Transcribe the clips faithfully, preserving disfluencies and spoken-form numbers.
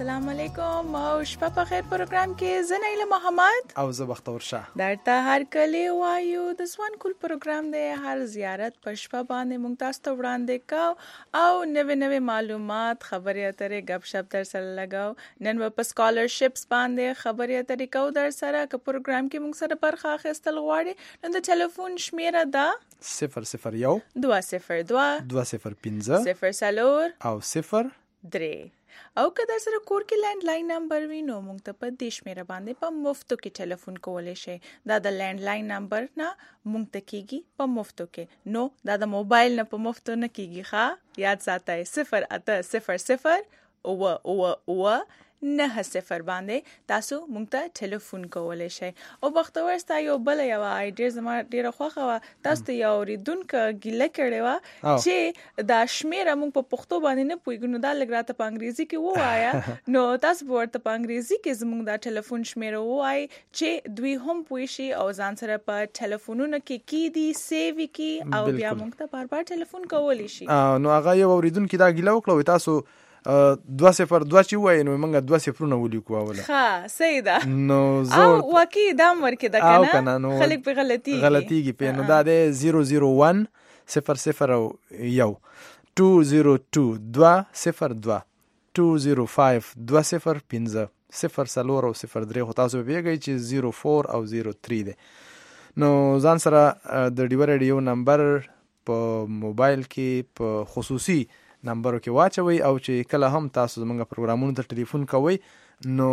السلام علیکم او شپه په خیر پروګرام کې زه نیله محمد او زه بختور شاه درته هر کله وایو د سوان کول پروګرام دی هر زیارت په شپه باندې مونږ تاسو ته وړاندې کوو او نوې نوې معلومات خبرې اترې غب شپ در سره لګاو نن په سکالرشپس باندې خبرې اترې کوو در سره که پروګرام کې مونږ سره برخه اخیستل غواړي نو د ټلیفون شمیره ده صفر صفر یو دوه صفر دوه دوه صفر پنځه صفر څلور او صفر درې او که در سره کور کې لینډ لاین نمبر وي نو موږ ته په دې شمیره باندې په مفتو کې ټلیفون کولی شئ دا د لینډ لاین نمبر نه موږ ته کېږي په مفتو کې نو دا د موبایل نه په مفتو نه کېږي ښه یاد ساتئ صفر اته صفر صفر اوه اوه اوه نه صفر باندې تاسو مونږ ته ټلیفون کولی شئ او بختور ستا یو بله یوه آیډیا زما ډېره خوښه وه تاسو ته یو اورېدونکه ګیله کړې وه چې دا شمېره مونږ په پښتو باندې نه پوهېږو نو دا لږ راته په انګریزي کې ووایه نو تاسو به ورته په انګریزي کې زموږ دا ټلیفون شمېره ووایي چې دوی هم پوه شي او ځان سره په ټلیفونونو کې کیدي سیو کړي او بیا مونږ ته بار بار ټلیفون کولی شي نو هغه یو اورېدونکي دا ګیله وکړه تاسو دوه صفر دوه چې وایي نو موږ دوه صفرونه ولیکو اوله ښه صحیح ده نو او واقعي دا هم ورکې ده که نه خلک پرې غلطېږي غلطېږي پې نو دا دی زیرو زیرو ون صفر صفر او یو ټو زیرو ټو دوه صفر دوه ټو زیرو فایف دوه صفر پنځه صفر څلور او صفر درې خو تاسو به پوهېږئ چې زیرو فور او زیرو تھری دی نو ځان سره د ډیوه ریډیو نمبر په موبایل کې په خصوصي نمبرو کې واچوي او چې کله هم تاسو زمونږ پروګرامونو ته ټلیفون کوئ نو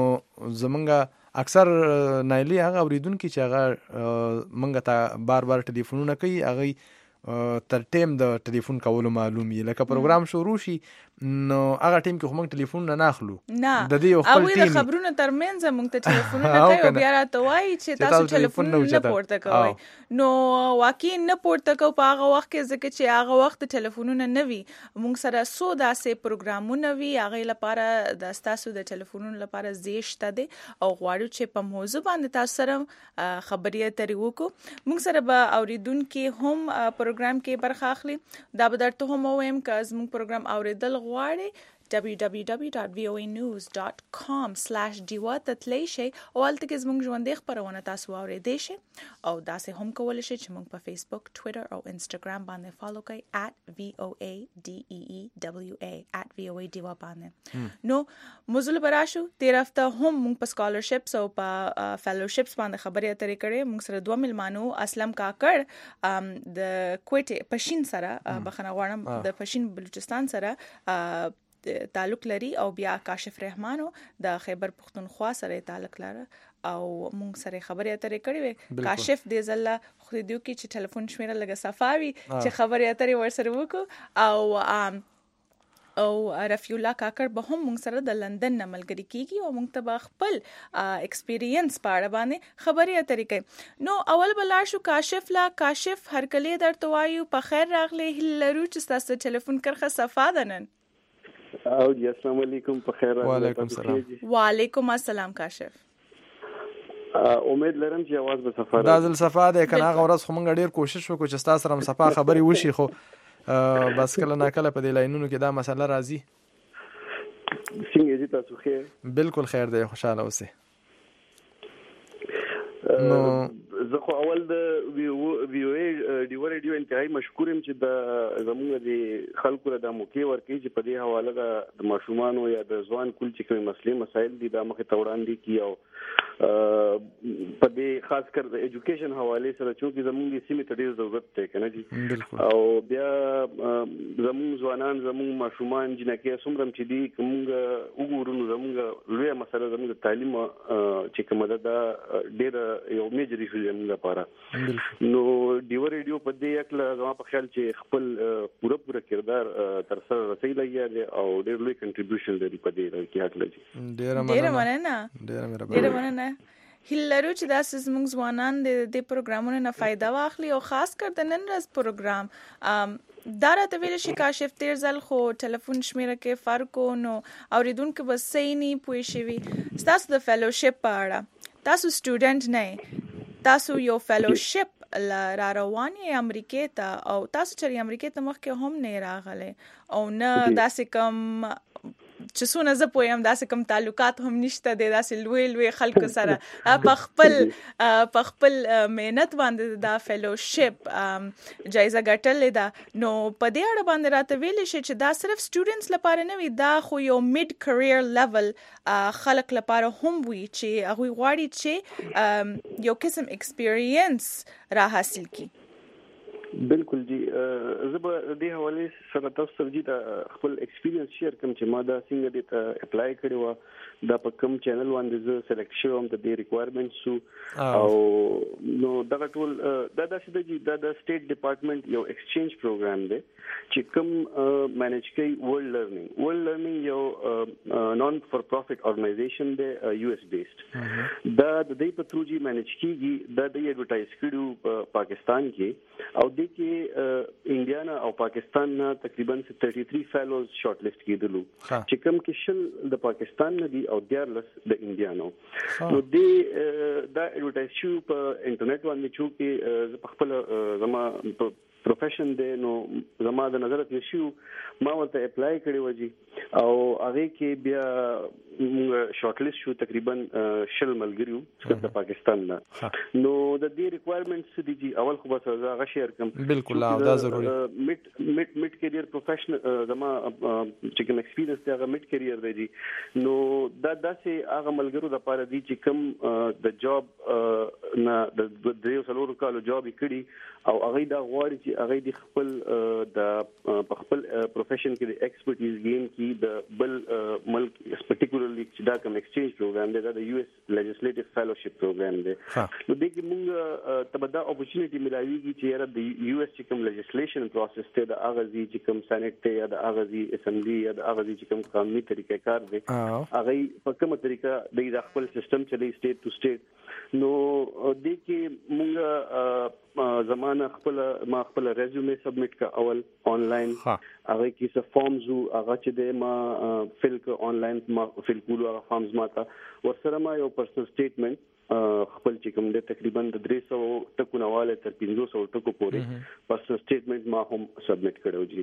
زمونږ اکثر نایلی هغه اوریدونکي چې هغه مونږ ته بار بار ټلیفونونه کوي هغوی تر ټیم د ټلیفون کولو معلوم یي لکه پروګرام شروع شي نو هغه ټیم کې خو موږ ټلیفونونه نه اخلو نه د دې یو خپل ټیم د خبرونو ترمنځ موږ ته ټلیفونونه کوي او بیا راته وایي چې تاسو ټلیفون نه پورته کوئ نو واقعي نه پورته کوو په هغه وخت کې ځکه چې هغه وخت ټلیفونونه نه وي موږ سره څو داسې پروګرامونه وي هغې لپاره د ستاسو د ټلیفونونو لپاره ځای شته دی او غواړو چې په موضوع باندې تاسو سره خبرې اترې وکړو موږ سره به اورېدونکي هم پروګرام کې برخه اخلي دا به درته هم ووایم که زموږ پروګرام اورېدل غواړئ w w w dot v o a news dot com slash diva ته تللی شئ او هلته کې زموږ ژوندۍ خپرونه تاسو واورېدی شئ او داسې هم کولی شئ چې موږ په فیسبوک ټویټر او انسټاګرام باندې فالو کوئ at v o a d e e w a at v o a diva باندې نو موضوع به راشو تېره هفته هم موږ په سکالرشپس او په فیلوشپس باندې خبرې اترې کړې موږ سره دوه مېلمانو اسلم کاکړ د کویټې پشین سره بخښنه غواړم د پشین بلوچستان سره تعلق لري او بیا کاشف رحمانو د خیبر پختونخوا سره تعلق لري او مونږ سره خبرې اترې کړې وې کاشف دې ځله خو دې دیو کې چې ټلیفون شمیره لږه صفاوي چې خبرې اترې ورسره وکړو او او رفیع الله کاکړ به هم مونږ سره د لندن نه ملګري کیږي او مونږ ته به خپل ایکسپیرینس په اړه باندې خبرې اترې کوي نو اول به لاړ شو کاشف لا کاشف هرکلی درته وایو په خیر راغلی هیله لرو چې ستاسو ټلیفون کرښه صفا ده نن او جی السلام علیکم په خیر وعلیکم السلام وعلیکم السلام کاشف امید لرم چې आवाज به صفا دا ځل صفا ده کنه هغه ورځ خو موږ ډیر کوشش وکړو چې تاسو سره هم صفا خبري وشي خو بس کله نه کله په دې لاینونو کې دا مسله راځي څنګه دي تاسو خیر بالکل خیر دی خوشاله اوسئ نو زه خو اول د ویو ویو ډیو ریډیو انتهایی مشکور یم چې د زموږ د خلکو د موقع ورکړي چې په دې حواله د ماشومان یا د ځوان کول چې کوم مسلې مسایل دي د مخه توړان دي کی او په دې خاص کر د ایجوکیشن حواله سره چې زموږ د سیمې ته ډیر ضرورت دی کنه جی او بیا زموږ ځوانان زموږ ماشومان جنکه سمرم چې دي کومه وګورو زموږ لوی مسله زموږ تعلیم چې کومه ده ډیر یو میجر ایشو زموږ لپاره نو ډیو ریډیو په دې اکل زما په خیال چې خپل پوره پوره کردار تر سره رسېدلی دی او ډېر لوی کنټریبیوشن لري په دې کې اکل جی ډېر مننه ډېر مننه هیله لرو چې داسې زموږ ځوانان د دې پروګرامونو نه فایده واخلي او خاص کر د نن ورځ پروګرام دا راته ویلی شي کاشف تېر ځل خو ټلیفون شمیره کې فرق و نو اورېدونکي به صحیح نه پوه شوي ستاسو د فیلوشپ په اړه تاسو سټوډنټ نه تاسو یو فیلوشپ را روان یې امریکې ته او تاسو چې امریکې ته مخکې هم نه راغلی او نه داسې کوم چې څونه زه پوهیم داسې کوم تعلقات هم نشته د داسې لوی لوی خلکو سره په خپل په خپل مهنت باندې دا فیلوشپ جایزه ګټلې ده. نو په دې اړه باندې راته ویل شي چې دا صرف سټوډنټس لپاره نه وي، دا خو یو میډ کرییر لیول خلک لپاره هم وي چې هغوی غواړي چې یو قسم ایکسپیرینس را حاصل کی. بالکل جی، زه به دې حواله سره تاسو سره جی خپل ایکسپیرینس شیر کوم چې ما دا څنګه دې ته اپلای کړی و، دا په کوم چینل باندې زه سلیکټ شوم د دې ریکوایرمنټس او نو دا ټول دا داسې دی دا د سټیټ ډپارټمنټ یو ایکسچینج پروګرام دی چې کوم مینیج کوي ورلد لرنینګ. ورلد لرنینګ یو نان فور پروفیټ ارګنایزیشن دی، یو ایس بیسډ. دا د دې په تھرو جی مینیج کیږي، دا د ایڈورټایز کړو په پاکستان کې او د کې انډیا نه او پاکستان نه تقریبا تیرتیس فیلوز شارټ لیست کیدلو چې کوم کې شل د پاکستان نه دي او دیارلس د انډیا نو. نو د دا ایڈورټایز شو په انټرنیټ باندې چې کې په خپل زما پروفیشن دی، نو زما د نظر ته شو ما ورته اپلای کړی و جی او هغه کې بیا شارټ لیست شو تقریبا شل ملګریو د پاکستان نه. نو د دې ریکوایرمنټس دي جی اول خو بس هغه شیر کوم. بالکل دا ضروري میډ میډ میډ کیریئر پروفیشنل زما چې کوم ایکسپیرینس دی هغه میډ کیریئر دی. نو دا داسې هغه ملګرو د پاره دي چې کوم د جاب نه د دریو څلورو کالو جاب کړي او هغه دا غواړي چې هغه د خپل د په خپل پروفیشن کې د ایکسپرټیز گین کی د بل ملک پرټیکولرلی چې دا کوم ایکسچینج پروګرام دی دا د یو ایس لیجسلیټیو فیلوشپ پروګرام دی. نو د کې موږ تبدا اپورچونټی ملایويږي چې یاره د یو ایس چې کوم لیجسلیشن پروسس ته د اغازي چې کوم سېنات ته یا د اغازي اسمبلی یا د اغازي چې کوم قانوني طریقې کار دی هغه په کومه طریقه د خپل سیستم چلی سټیټ ټو سټیټ. نو د کې موږ زمانه خپل ما خپل ریزیومه سبمټ کا اول آنلاین هغه کې څه فارمز هغه چې د ما فل ک آنلاین ما فل کولو هغه فارمز ما تا ورسره ما یو پرسنل سټیټمنټ خپل چې کوم د تقریبا د درې سوه ټکو نواله تر پنځه سوه ټکو پورې پرسنل سټیټمنټ ما هم سبمټ کړو جی.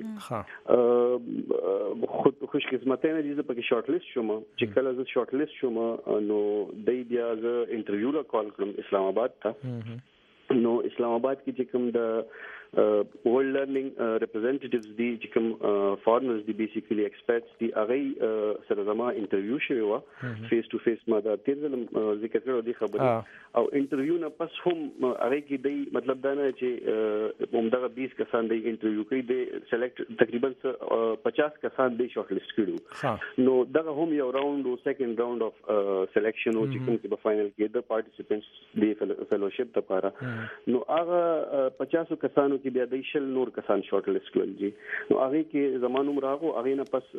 خود خوش قسمته نه دي چې پکې شارټ لیست شوم چې کله زه شارټ لیست شوم نو د بیا ز انټرویو لا کال کړم اسلام آباد ته. نو اسلام آباد کې چې کوم د ورلد لرنینګ ریپرزینټیټیوز دي چې کوم فارنرز دي بیسیکلی ایکسپرټس دي هغه سره زما انټرویو شوی و فیس ټو فیس. ما دا تیر ځل ذکر کړو دي خبرې او انټرویو نه پس هم هغه کې دی مطلب دا نه چې همدغه بیس کسان دی انټرویو کوي دی سلیکټ تقریبا پچاس کسان دی شارټ لیست کړو. نو دغه هم یو راوند او سیکنډ راوند اف سلیکشن او چې کوم کې په فائنل کې د پارټیسپینټس دی فیلوشپ لپاره. نو هغه پچاس کسانو کې بیا د شل نور کسان شارټ لیست کړل جی. نو هغه کې زمانو راغو هغه نه پس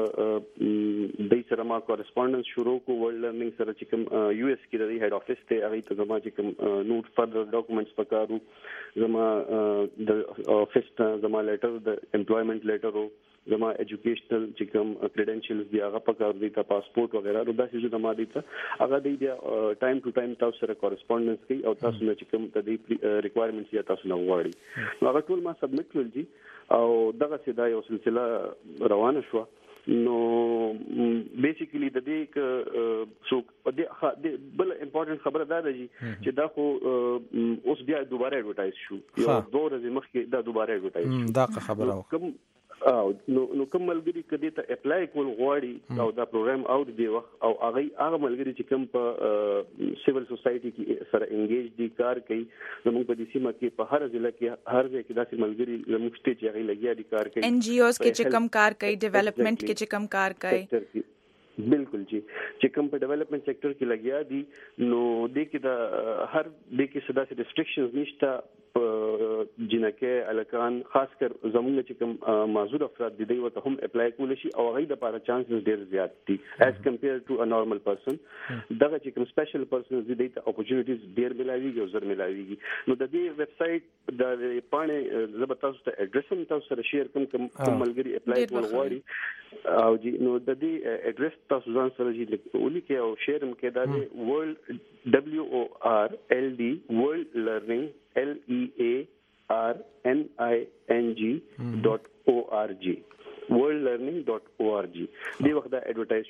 د سره ما کورسپونډنس شروع کو ورلد لرنینګ سره چې کوم یو ایس کې د هیډ افیس ته هغه ته زما چې کوم نوٹ فردر ډاکومېنټس پکارو زما د افیس ته زما لیټر د امپلویمنٹ لیټر او زما ایجوکیشنل چې کوم کریډنشلز دی هغه پکار دی ته پاسپورت وغیرہ نو دا چې زما دی ته هغه دی بیا ټایم ټو ټایم تاسو سره کورسپونډنس کوي او تاسو نه چې کوم د دې ریکوایرمنټس یا تاسو نه وغواړي نو هغه ټول ما سبمټ کړل جی او دغه سیدا یو سلسله روانه شو. نو بیسیکلی د دې ک سو د بل امپورټنت خبره دا ده چې دا خو اوس بیا دوباره ایڈورټایز شو یو دوه ورځې مخکې دا دوباره ایڈورټایز شو. دا خبره کوم او نو نو کوم ملګری کدی ته اپلای کول غواړي او دا پروګرام اوټ دی وخت او هغه هغه ملګری چې کوم په سیول سوسایټي کې سره انګیج دي کار کوي زموږ په دې سیمه کې په هر ضلع کې هر ځای کې داسې ملګری زموږ شته چې هغه لګیا دي کار کوي ان جی اوز کې چې کوم کار کوي ډیولپمنٹ کې چې کوم کار کوي. بالکل جی چې کوم په ډیولپمنٹ سېکټر کې لګیا دي نو د کې د هر د کې صدا سي ریستریکشنز نشته جنکه الکان خاص کر زموږ چې کوم معذور افراد دي دوی ته هم اپلای کول شي او هغه د لپاره چانسز ډیر زیات دي as compared to a normal person. دغه چې کوم سپیشل پرسنز دي د اپورچونټیز ډیر ملایوي او زر ملایوي. نو د دې ویب سټ د پانه زبر تاسو ته اډریس هم تاسو سره شیر کوم کوم ملګری اپلای کول غواړي او جی نو د دې اډریس تاسو ځان سره جی ولیکئ او شیر هم کې دا دی ورلد W O R L D World Learning L E A R N I N G dot O R G world learning dot org دی وخت دا ایڈورټایز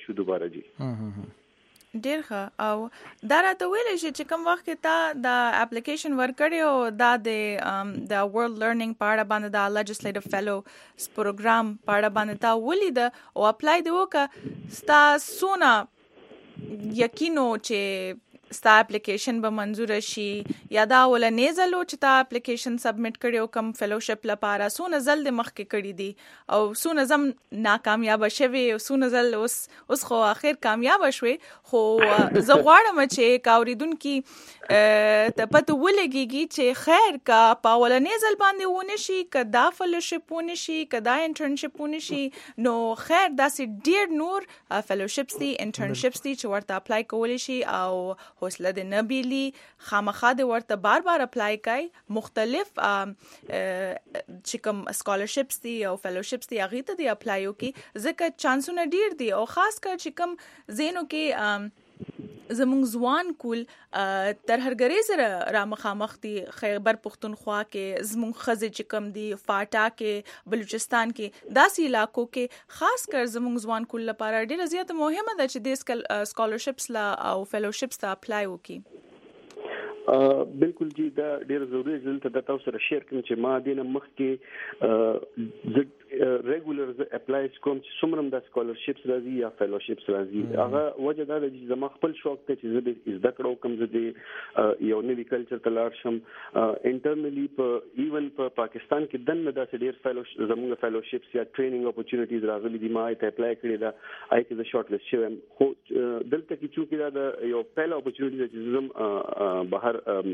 ریکویست شو دوباره جی ډیر ښه. او دا راته ویلی شي چې کوم وخت کې تا دا اپلیکیشن ورکړی او دا د د ورلد لرنینګ په اړه باندې دا لیجسلیټیو فیلو پروګرام په اړه باندې تا ولید او اپلای دی وکړه، ستا څونه یقینو چې ستا اپلیکیشن به منظور شي یا دا ولنې ځل چې تا اپلیکیشن سبمټ کړی او کوم فیلوشپ لپاره څونه ځل د مخکې کړی دي او څونه زم ناکامیاب شوي او څونه ځل اوس اوس خو اخر کامیاب شوي؟ خو زه غواړم چې کاوریدونکي ته پته ولګیږي چې خیر کا په ولنې ځل باندې ونه شي، که دا فیلوشپ ونه شي، که دا انټرنشپ ونه شي، نو خیر داسې ډیر نور فیلوشپس دي، انټرنشپس دي چې ورته اپلای کولی شي او حوصله د نبیلی خامخا د ورته بار بار اپلای کوي. مختلف چې کوم سکالرشپس دي او فیلوشپس دي هغه ته دی اپلای وکي، ځکه چانسونه ډیر دي او خاص کر چې کوم زینو کې زمونږ ځوان کول ترهرګرۍ سره را مخامخ دي. خیبر پختونخوا کې زمونږ ښځې چې کوم دي، فاټا کې، بلوچستان کې، داسې علاقو کې خاص کر زمونږ ځوان کول لپاره ډیره زیاته مهمه ده چې د سکالرشپس لا او فیلوشپس ته اپلای وکړي. بالکل جی دا ډیر ضروري ځل ته د تاسو سره شیر کوم چې ما دینه مخ کې ز ریګولر ز اپلای کوم چې څومره د سکالرشپس راځي یا فیلوشپس راځي. هغه وجه دا چې زما خپل شوق ته چې زه د زده کړو کوم زه د یو نوی کلچر ته لاړ شم. انټرنلی په ایون په پاکستان کې دنه داسې ډیر فیلوشپ زموږ فیلوشپس یا ټریننګ اپورچونټیز راغلي دي. ما ته اپلای کړی دا آی کې د شارټ لیست شوم، خو دلته کې چې دا د یو پیل اپورچونټی چې زم بهر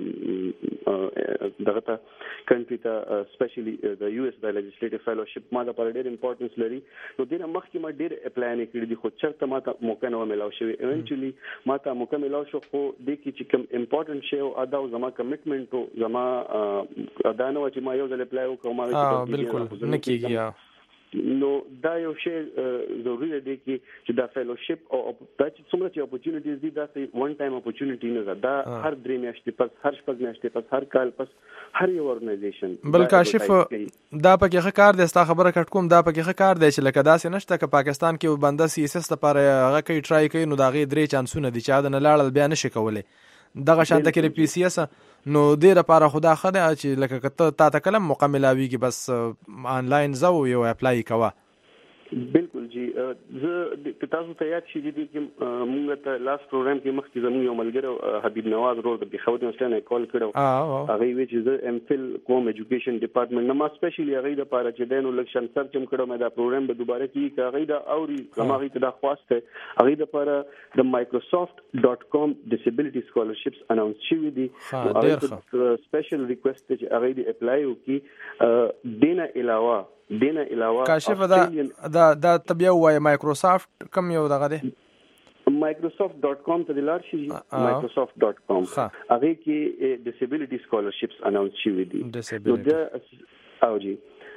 دغه ته کنټری ته سپیشلی د یو اس د لیجسلیټیو فیلوشپ ما د پر ډیر امپورټنس لري. نو دینه مخکې ما ډیر اپلای نه کړی دي، خو چرته ما ته موقع نه ملاو شوی. ایونچولی ما ته موقع ملاو شو، خو د کی چې کوم امپورټنت شی او ادا او زما کمټمنټ او زما ادا نه و چې ما یو ځل اپلای وکړم. ما بالکل نه کیږي. نو دا یو شی ضروري دی چې دا فیلوشپ او دا چې څومره چې اپورچونټیز دي دا سه ون ټایم اپورچونټی نه ده، دا هر درې میاشتې پس، هر شپږ میاشتې پس، هر کال پس، هر یو ارګنایزیشن. بل کاشف دا پکې ښه کار دی. ستا خبره کټ کوم، دا پکې ښه کار دی چې لکه داسې نشته که پاکستان کې بنده سی اس اس لپاره هغه کوي ټرای کوي، نو دا غي درې چانسونه دي چې دا نه لاړل بیا نشي کولای. دغه شانته کې پی سی اس نو ډیر لپاره خدا خدای چې لکه کته تا ته کلم مکملاویږي بس آنلاین زو یو اپلای کوا. بالکل جی. زه تاسو ته یاد شي دي چې موږ ته لاست پروګرام کې مخکې زموږ یو ملګری حبیب نواز ورو د بخوت مسله کال کړو. هغه وی چې زه ام فل کوم ایجوکیشن ډپارټمنټ نه ما سپیشلی هغه د لپاره چې دینو لکشن سرچ هم کړو. مې دا پروګرام به دوباره کې هغه د اوري زموږ ته د خواسته هغه د لپاره د مایکروسافت ډاٹ کام ډیسیبিলিټی سکالرشپس اناونس شوی دي. هغه سپیشل ریکوست چې هغه دی اپلای وکي. دینه علاوه دینه علاوه کاشف دا دا دا تبیا وای مایکروسافت کم یو دغه دی مایکروسافت ډاٹ کام ته لاړ شي. مایکروسافت ډاٹ کام هغه کې ډیسیبিলিټی سکالرشپس اناونس شوی دي. نو دا او جی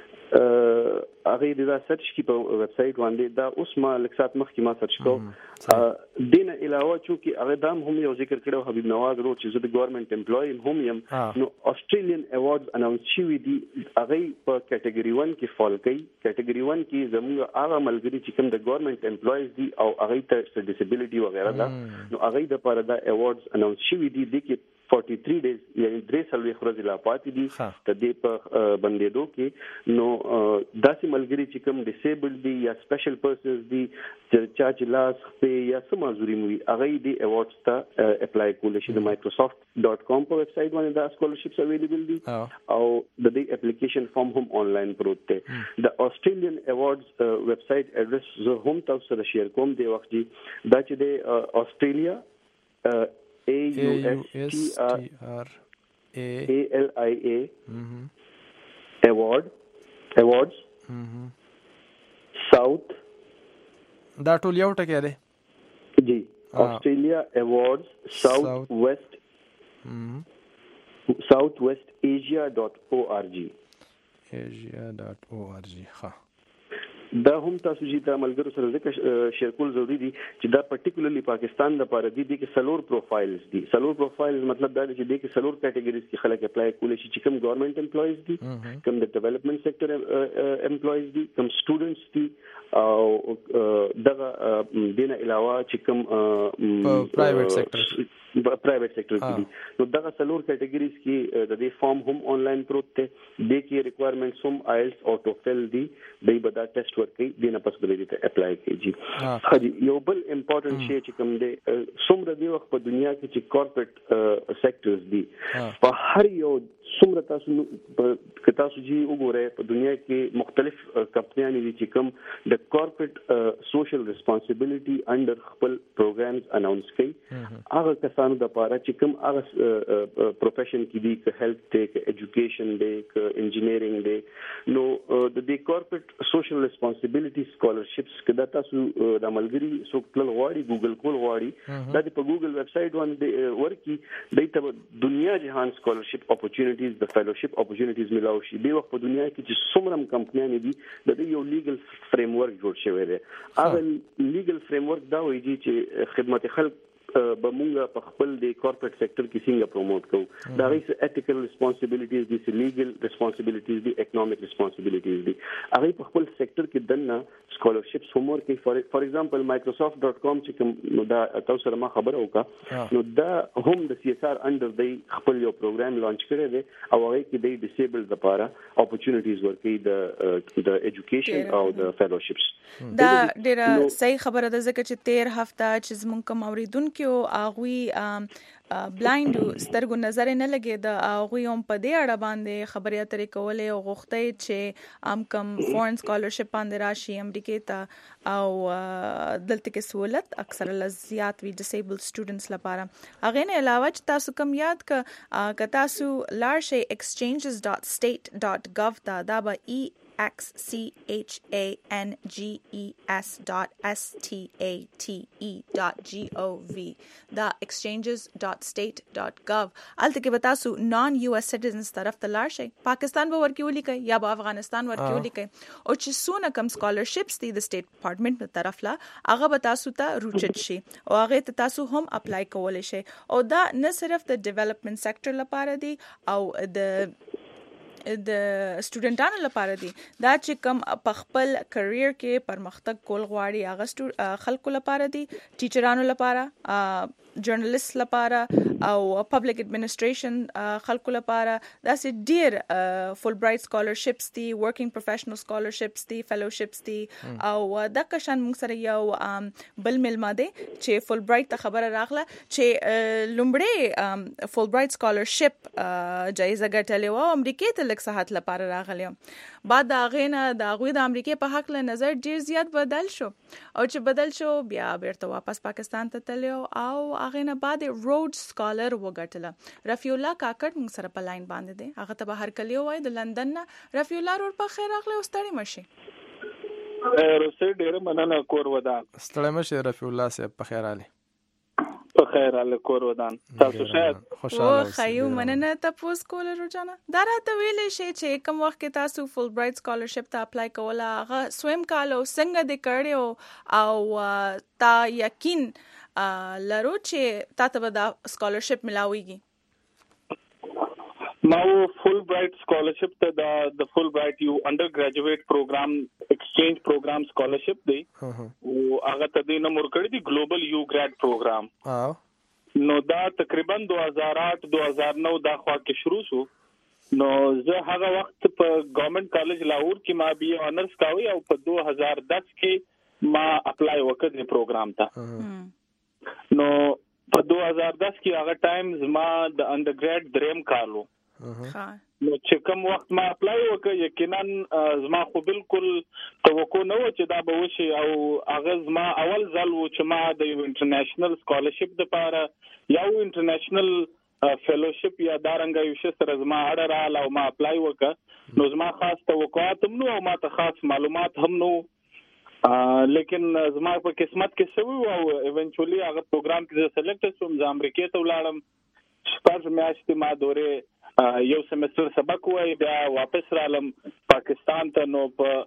هغه د سرچ کی په ویب سټ باندې دا اوس ما لکسات مخ کی ما سرچ کو. دین علاوه چې هغه دام هم یو ذکر کړو حبیب نواز رو چې د ګورنمنت امپلوی هم یم. نو استریلیان ایوارډز اناونس شوی دي. هغه په کټګوري ون کې فال کوي. کټګوري ون کې زموږ هغه ملګری چې کوم د ګورنمنت امپلویز دي او هغه ته ډیسیبিলিټی وغیرہ دا نو هغه د لپاره دا ایوارډز اناونس شوی دي. د کې forty-three days یعنی درې سلوي خورځ لا پاتې دي ته دې په بندېدو کې. نو داسې ملګری چې کوم ډیسیبل دي یا سپیشل پرسنز دي چې چا چې لاس په یا سم مزوري موي هغه دې ایوارډز ته اپلای کول شي. د مایکروسافت ډاٹ کام په ویب سټ باندې دا سکالرشپس اویلیبل دي او د دې اپلیکیشن فارم هم آنلاین پروت دی. د استریلیان ایوارډز ویب سټ اډرس زه هم تاسو سره شیر کوم دی وخت دا چې د استرالیا A U S T R A L I A award awards South دا ټول یو ټکی دی جی. Australia awards South West Southwest Asia dot org Asia dot org. ها دا هم تاسو چې د ملګرو سره ځکه شیر کول ضروری دي چې دا پرټیکولرلی پاکستان لپاره دي چې سلور پروفایلز دي. سلور پروفایلز مطلب دا دی چې د سلور کټګوریز کې خلک اپلای کولی شي چې کوم ګورنمنت امپلویز دي, کوم د ډیولپمنٹ سېکټر امپلویز دي, کوم سټوډنټس دي او دغه دینه علاوه چې کوم پرایویټ سېکټر پرایویټ سېکټر کې دي. نو دغه سلور کټګوریز کې د دې فارم هم آنلاین پروت دی, د کې ریکوایرمنټس هم آیلټس او ټوفل دي, دوی به دا ټیسټ ورکړي دینه پس به دې ته اپلای کیږي. خاجي یو بل امپورټنت شی چې کوم دی څومره دی وخت په دنیا کې چې کارپوریټ سېکټرز دي په هر یو څومره تاسو که تاسو چې وګورئ په دنیا کې مختلف کمپنیان دي چې کوم د کارپوریټ سوشل ریسپانسیبিলিټي انډر خپل پروګرامز اناونس کوي. هغه کسانو د لپاره چې کوم هغه پروفیشن کې دي که هیلث دی که ایجوکیشن دی که انجینیرینګ دی, نو د دې کارپوریټ سوشل ریسپانسیبিলিټي سکالرشپس کدا تاسو د عملګری سو کل غواړي ګوګل کول غواړي دا د په ګوګل ویب سټ باندې ورکی د ته دنیا جهان سکالرشپ اپورچونټیز د فیلوشپ اپورچونټیز ملاوي شي. د وخت په دنیا کې چې څومره کمپنیان دي د دې یو لیګل فریم ورک جوړ شوی دی. هغه لیګل فریم ورک دا وایي چې خدمت خلک به مونږ په خپل د کارپوریټ سېکټر کې څنګه پروموټ کوو. دا غي ایتیکل ریسپانسیبিলিټیز دي, لیګل ریسپانسیبিলিټیز دي, اکونومیک ریسپانسیبিলিټیز دي. هغه په خپل سېکټر کې دنه سکالرشپس هم ورکوي. فار ایگزامپل مایکروسافټ ډاٹ کام چې کوم نو دا تاسو سره ما خبره وکړه, نو دا هم د سی اس آر انډر دی خپل یو پروګرام لانچ کړی دی او هغه کې د ډیسیبل لپاره اپورچونټیز ورکوي د د ایجوکیشن او د فیلوشپس. دا ډیره صحیح خبره ده ځکه چې تیر هفته چې زمونږ کوم اوریدونکو اغوی بلایند سترګو نظر نه لګي د اغوی هم په دې اړه باندې خبرې اترې کولې او غوښتي چې ام کم فورن سکالرشپ باندې راشي امریکا ته او دلته کې سہولت اکثر لزیات وی ډیسیبل سټوډنټس لپاره. هغه نه علاوه چې تاسو کوم یاد ک ک تاسو لار شي exchanges dot state dot gov دا دا به ای X C H A N G E S dot S T A T E dot G O V دا exchanges dot state dot gov. الته کې بتاسو نان یو اس citizens طرف ته لاړ شي, پاکستان به ورکی ولیکي یا به افغانستان ورکی ولیکي او چې سونه کم سکالرشپس دي د سټیټ ډپارټمنټ په طرف لا هغه بتاسو ته روچت شي او هغه ته تاسو هم اپلای کولای شي. او دا نه صرف د ډیولپمنٹ سېکټر لپاره دي او د د سټوډنټانو لپاره دي, دا چې کوم په خپل کرییر کې پرمختګ کول غواړي هغه خلکو لپاره دي, ټیچرانو لپاره, جرنالست لپاره او پبلک ایڈمنسټریشن خلکو لپاره. دا سي ډیر فول برایټ سکالرشپس دي, ورکینګ پروفیشنل سکالرشپس دي, فیلوشپس دي او دا کشان موږ سره یو بل ملما دي چې فول برایټ ته خبره راغله چې لومړی فول برایټ سکالرشپ جایزه ګټلې و امریکا ته لک صحت لپاره راغلی. بعد دا غینه د غوی د امریکا په حق له نظر ډیر زیات بدل شو او چې بدل شو بیا بیرته واپس پاکستان ته تللی او هغه نه بعد روډ سکالر وګټله. رفیع الله کاکړ موږ سره په لاین باندې دی, هغه ته به هر کلی وای د لندن نه. رفیع الله ور په خیر راغلی او ستړي مشي. روسي ډیر مننه کور ودان. ستړي مشي رفیع الله صاحب په خیر علي. په خیر ال کور ودان تاسو شاید خوشاله اوسئ. خیو مننه تاسو کول روزانه دا راته ویلې شي چې کوم وخت کې تاسو فول برایټ سکالرشپ ته اپلای کوله هغه سویم کالو څنګه د کړیو او تا یقین لرو چې تاسو به دا سکالرشپ ملاويږي. ما فول برایټ سکالرشپ ته دا د فول برایټ یو انډر ګریجویټ پروګرام ایکسچینج پروګرام سکالرشپ دی او هغه ته د نمبر کړی دی ګلوبل یو ګریډ پروګرام. نو دا تقریبا دو هزار آٹھ دو هزار نو دا خوا کې شروع شو. نو زه هغه وخت په ګورنمنت کالج لاهور کې ما بي آنرز کاوه او په دو هزار دس کې ما اپلای وکړ د پروګرام ته. نو په دو هزار دس کې هغه ټایم زما د انډر ګریډ دریم کالو. نو چې کوم وخت ما اپلای وکړ یقینا زما خو بالکل توقع نه و چې دا به وشي او هغه زما اول ځل و چې ما د یو انټرنیشنل سکالرشپ لپاره یو انټرنیشنل فیلوشپ یا دارنګ یو څه سره زما اړه رااله او ما اپلای وکړ. نو زما خاص توقعات هم نو او ما ته خاص معلومات هم نو, لیکن زما په قسمت کې شوی او ایونچولی هغه پروګرام کې سلیکټ شوم. زه امریکا ته ولاړم, شپږ میاشتې ما دوره یو سمستر سبق وای, بیا واپس رالم پاکستان ته. نو په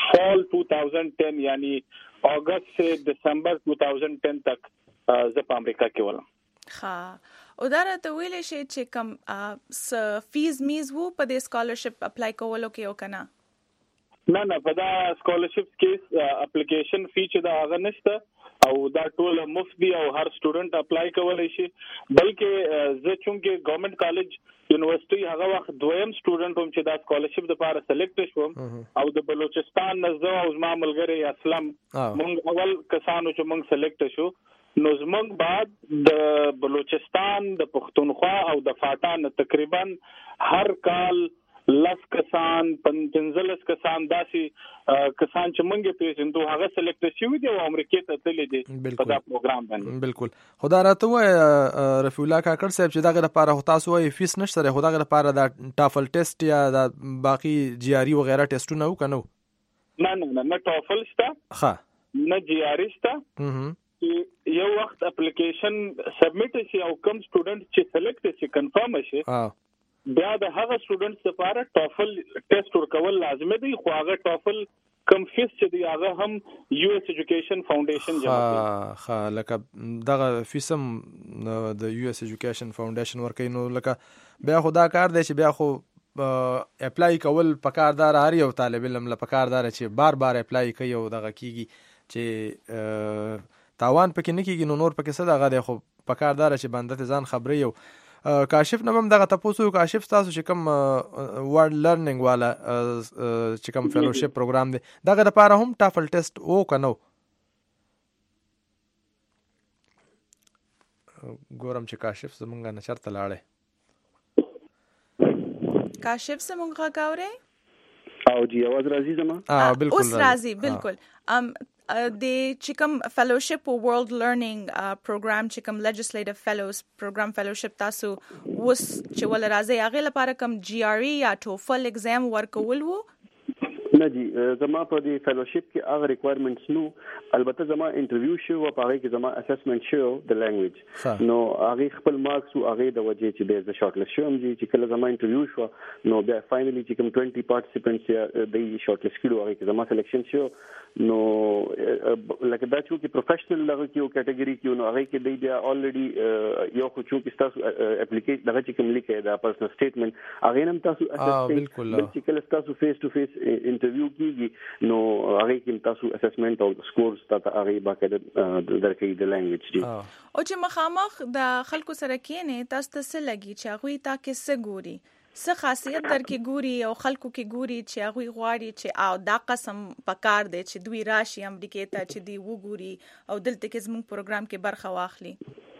فال two thousand ten یعنی اگست سے دسمبر two thousand ten تک زه په امریکا کې ولم. ها او دا راته ویلی شي چې کوم س فیز میز وو په دې سکالرشپ اپلای کولو کې او کنه؟ نه نه په دا سکالرشپ کې اپلیکیشن فی چې دا هغه نشته او دا ټول مفت دی او هر سټوډنټ اپلای کولی شي. بلکې زه چونکې ګورنمنت کالج یونیورسيټي هغه وخت دویم سټوډنټ هم چې دا سکالرشپ لپاره سلیکټ شوم او د بلوچستان نه زه او زما ملګری اسلم موږ اول کسانو چې موږ سلیکټ شو. نو زموږ بعد د بلوچستان د پښتونخوا او د فاټا تقریبا هر کال لس کسان پنځلس کسان داسې کسان چې موږ پیژندو هغه سلیکټ شوي دي او امریکا ته تللي دي په دا پروګرام باندې. بالکل. خدا راته وای رفیع الله کاکړ صاحب چې دغه لپاره خو تاسو وای فیس نشته لري، خو دغه لپاره دا ټافل ټیسټ یا دا باقی جی ار ای وغیرہ ټیسټونه وکنو؟ نه نه نه نه ټافل شته، ښه نه جی ار ای شته. یو وخت اپلیکیشن سبمیټ شي او کم سټوډنټ چې سلیکټ شي کنفرم شي بیا د هغه سټوډنټس لپاره ټافل ټیسټ ورکول لازمي دی. خو هغه ټافل کم فیس چې دی هغه هم یو ایس ایجوکیشن فاونډیشن جمع کوي. ها لکه دغه فیس هم د یو ایس ایجوکیشن فاونډیشن ورکوي. نو لکه بیا خو دا کار دی چې بیا خو اپلای کول پکاردار هر یو طالب علم له پکاردار چې بار بار اپلای کوي او دغه کیږي چې تاوان پکې نه کیږي. نو نور پکې څه دغه دی، خو پکاردار چې بنده ځان خبري یو کاشف نه هم دغه تاسو کاشف تاسو چې کوم ورډ لرنینګ والا چې کوم فیلوشپ پروګرام دی دغه لپاره هم ټافل ټیسټ او کنو؟ ګورم چې کاشف زمونږ نه چرته لاړې. کاشف زمونږ غاوري او جی आवाज راځي زما؟ اه بالکل اوس راځي. بالکل. ام د چې کوم فیلوشپ او ورلد لرنینګ پروګرام چې کوم لیجسلیټیو فیلوز پروګرام فیلوشپ تاسو وس چې ول راځي هغه لپاره کوم جی ار ای یا ټوفل ایگزام ورکول وو؟ نه جی زما په دې فیلوشپ کې هغه ریکوایرمنټس نو، البته زما انټرویو شو او هغه کې زما اسسمنت شو د لانګویج. نو هغه خپل مارکس او هغه د وجه چې به ز شارټ لیست شوم چې کله زما انټرویو شو نو بیا فائنلی چې کوم twenty پارټیسپینټس د شارټ لیست کړو هغه کې زما سلیکشن شو. نو لکه دا چې پروفیشنل لغه کې او کټګوري کې نو هغه کې دی بیا الریډي یو خو چې تاسو اپلیکیشن دغه چې کوم لیکه دا پرسنل سټیټمنټ هغه نم تاسو اسسمنت چې کله تاسو فیس ټو فیس انټرویو کیږي نو هغه کې تاسو اسسمنت او سکورز تاسو هغه باقاعده درکې د لانګویج دي. او چې مخامخ د خلکو سره کېنه تاسو ته څه لګي چې هغه تا کې څه ګوري، څه خاصیت درکې ګوري او خلکو کې ګوري چې هغه غواړي چې او دا قسم پکار دی چې دوی راشي امریکا ته چې دی وګوري او دلته کې زموږ پروګرام کې برخه واخلي؟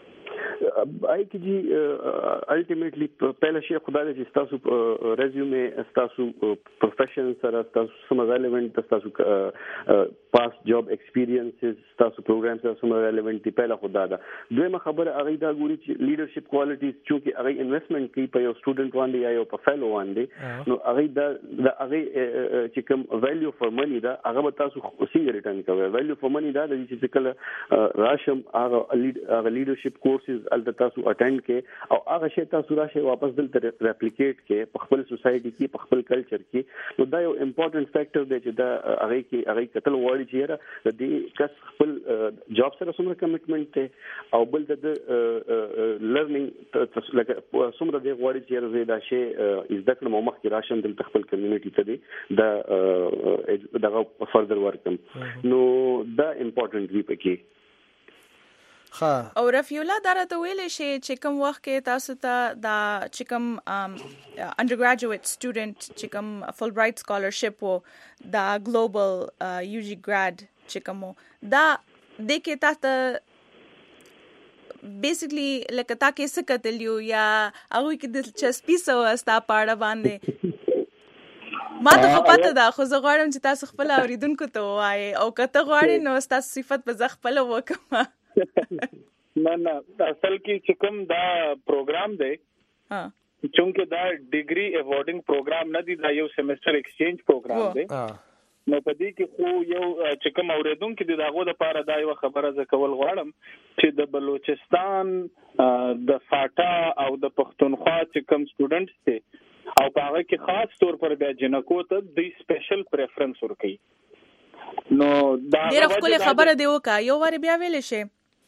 آی کی جی الټیمیټلی پہله شی خدای دې تاسو ریزیومه تاسو پروفیشن سره تاسو سم ریلیونٹ تاسو پاس جاب ایکسپیرینسز تاسو پروګرام سره سم ریلیونٹ دی پہله خدای دا. دویمه خبره هغه دا ګوري چې لیډرشپ کوالټیز چې هغه انویسټمنٹ کوي په یو سټوډنټ باندې یا یو په فیلو باندې نو هغه دا هغه چې کوم ویلیو فور منی دا هغه تاسو څنګه ریټرن کوي. ویلیو فور منی دا چې کله راشم هغه هغه لیډرشپ کورسز تاسو اټینډ کې او هغه شی تاسو راشه واپس دلته ریپلیکیټ کې په خپل سوسایټي کې په خپل کلچر کې. نو دا یو امپورټنٹ فیکٹر دی چې دا هغه کې هغه کتل وړي چې د دې کس خپل جاب سره څومره کمټمنټ ته او بل د لرنینګ تاسو لکه څومره دی وړي چې دا شی از د کوم مخ کې راشم دلته خپل کمیونټي ته دی دا دغه فردر ورکم. نو دا امپورټنٹ دی پکې. او رفیع الله دا راته ویلی شي چې کوم وخت کې تاسو ته دا چې کوم انډرګریجویټ سټوډنټ چې کوم فل برایټ سکالرشپ وو دا ګلوبل یو جی ګریډ چې کوم دا د کې تاسو بیسیکلی لکه تا کې څه کتلیو یا هغه کې دلچسپي سو استا پاړه باندې ما ته خو پته ده، خو زه غواړم چې تاسو خپل اوریدونکو ته ووایي او که ته غواړې نو تاسو صفت به زه خپله وکړم. نه نه اصل کې چې کوم دا پروګرام دی چونکه دا ډیګري ایوارډینګ پروګرام نه دی، دا یو سیمستر ایکسچینج پروګرام دی. نو په دې کې خو یو چې کوم اوریدونکو د دغه لپاره دا یو خبره ز کول غواړم چې د بلوچستان د فاټا او د پښتونخوا چې کوم سټوډنټس دي او په هغه کې خاص طور پر بیا جنکو ته د سپیشل پریفرنس ورکړي نو دا ډېر خپل خبره دی وکا یو واره بیا ویل شي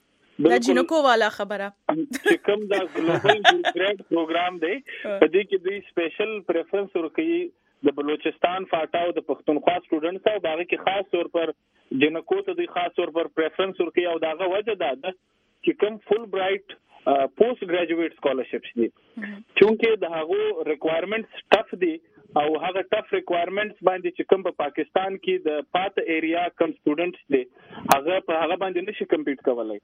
دا جنکو والا خبره چې کوم دا ګلوبل ګریډ پروګرام دی په دې کې دوی سپیشل پریفرنس ورکوي د بلوچستان فاټاو د پښتونخوا سټوډنټس او داغه کې خاص طور پر جنکو ته دوی خاص طور پر پریفرنس ورکوي او داغه وجه دا ده چې کوم فل برایټ پوسټ ګریجویټ سکالرشپس دي چونکه د هغه ریکوایرمنټس ټف دي او هغه ټف ریکوایرمنټس باندې چې کوم په پاکستان کې د پات ایریا کم سټوډنټس دي هغه په هغه باندې نشي کمپیټ کولای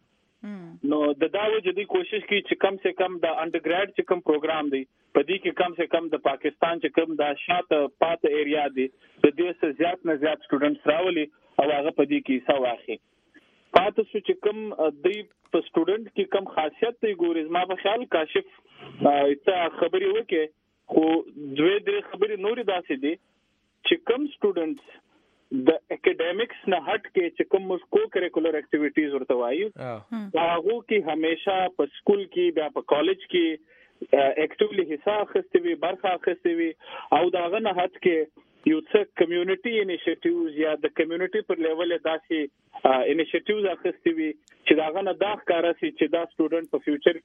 نو د دا وجه دی کوشش کی چې کم سے کم د انډرګریډ چې کوم پروګرام دی په دې کې کم سے کم د پاکستان چې کوم د شاته پات ایریا دی د دې څخه زیات نه زیات سټوډنټس راولي او هغه په دې کې حصہ واخلي پات سو چې کوم د په سټوډنټ کې کم خاصیت دی ګورې ما په خیال کاشف ایته خبري وکي خو دوی د خبري نوري داسې دي چې کوم سټوډنټس د اکیډمیکس نه هټ کې چې کوم کو کریکولر اکټیویټیز ورته وایي هغه کې همیشه په سکول کې بیا په کالج کې اکټیولی حصہ اخیستي وي برخه اخیستي وي او داغه نه هټ کې یو څه کمیونټي انیشیټیوز یا د کمیونټي پر لیول داسې انیشیټیوز اخیستي وي چې داغه نه دا ښکارا سي چې دا سټوډنټ په فیوچر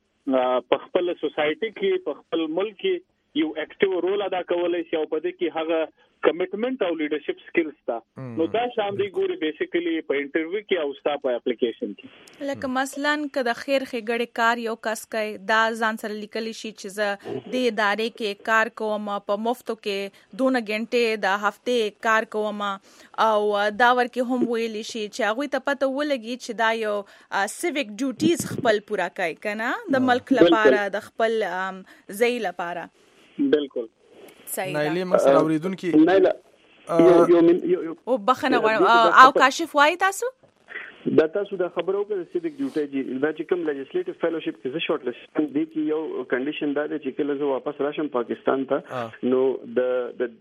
کې په خپل سوسایټي کې په خپل ملک کې یو اکټیو رول ادا کولای شي او په دې کې هغه کمټمنټ او لیډرشپ سکلز تا نو دا شان دی ګوري بیسیکلی په انټرویو کې او ستا په اپلیکیشن کې لکه مثلا که د خیر خګړې کار یو کس کوي دا ځان سره لیکلی شي چې زه د ادارې کې کار کوم په مفتو کې دونه غنټه د هفته کار کوم او دا ورکه هم ویلی شي چې هغه ته پته ولګي چې دا یو سیویک ډیوټیز خپل پورا کوي کنه د ملک لپاره د خپل ځای لپاره بالکل صحیح نایلی مثلا اوریدونکو نایله یو یو یو او بخنه غواړم او کاشف وای تاسو دا تاسو دا خبرو کې سیویک ډیوټي دا چې کوم لیجسلیټیو فیلوشپ کې زه شورټ لسټ دی کې یو کنډیشن دا چې کله زه واپس راشم پاکستان ته نو د د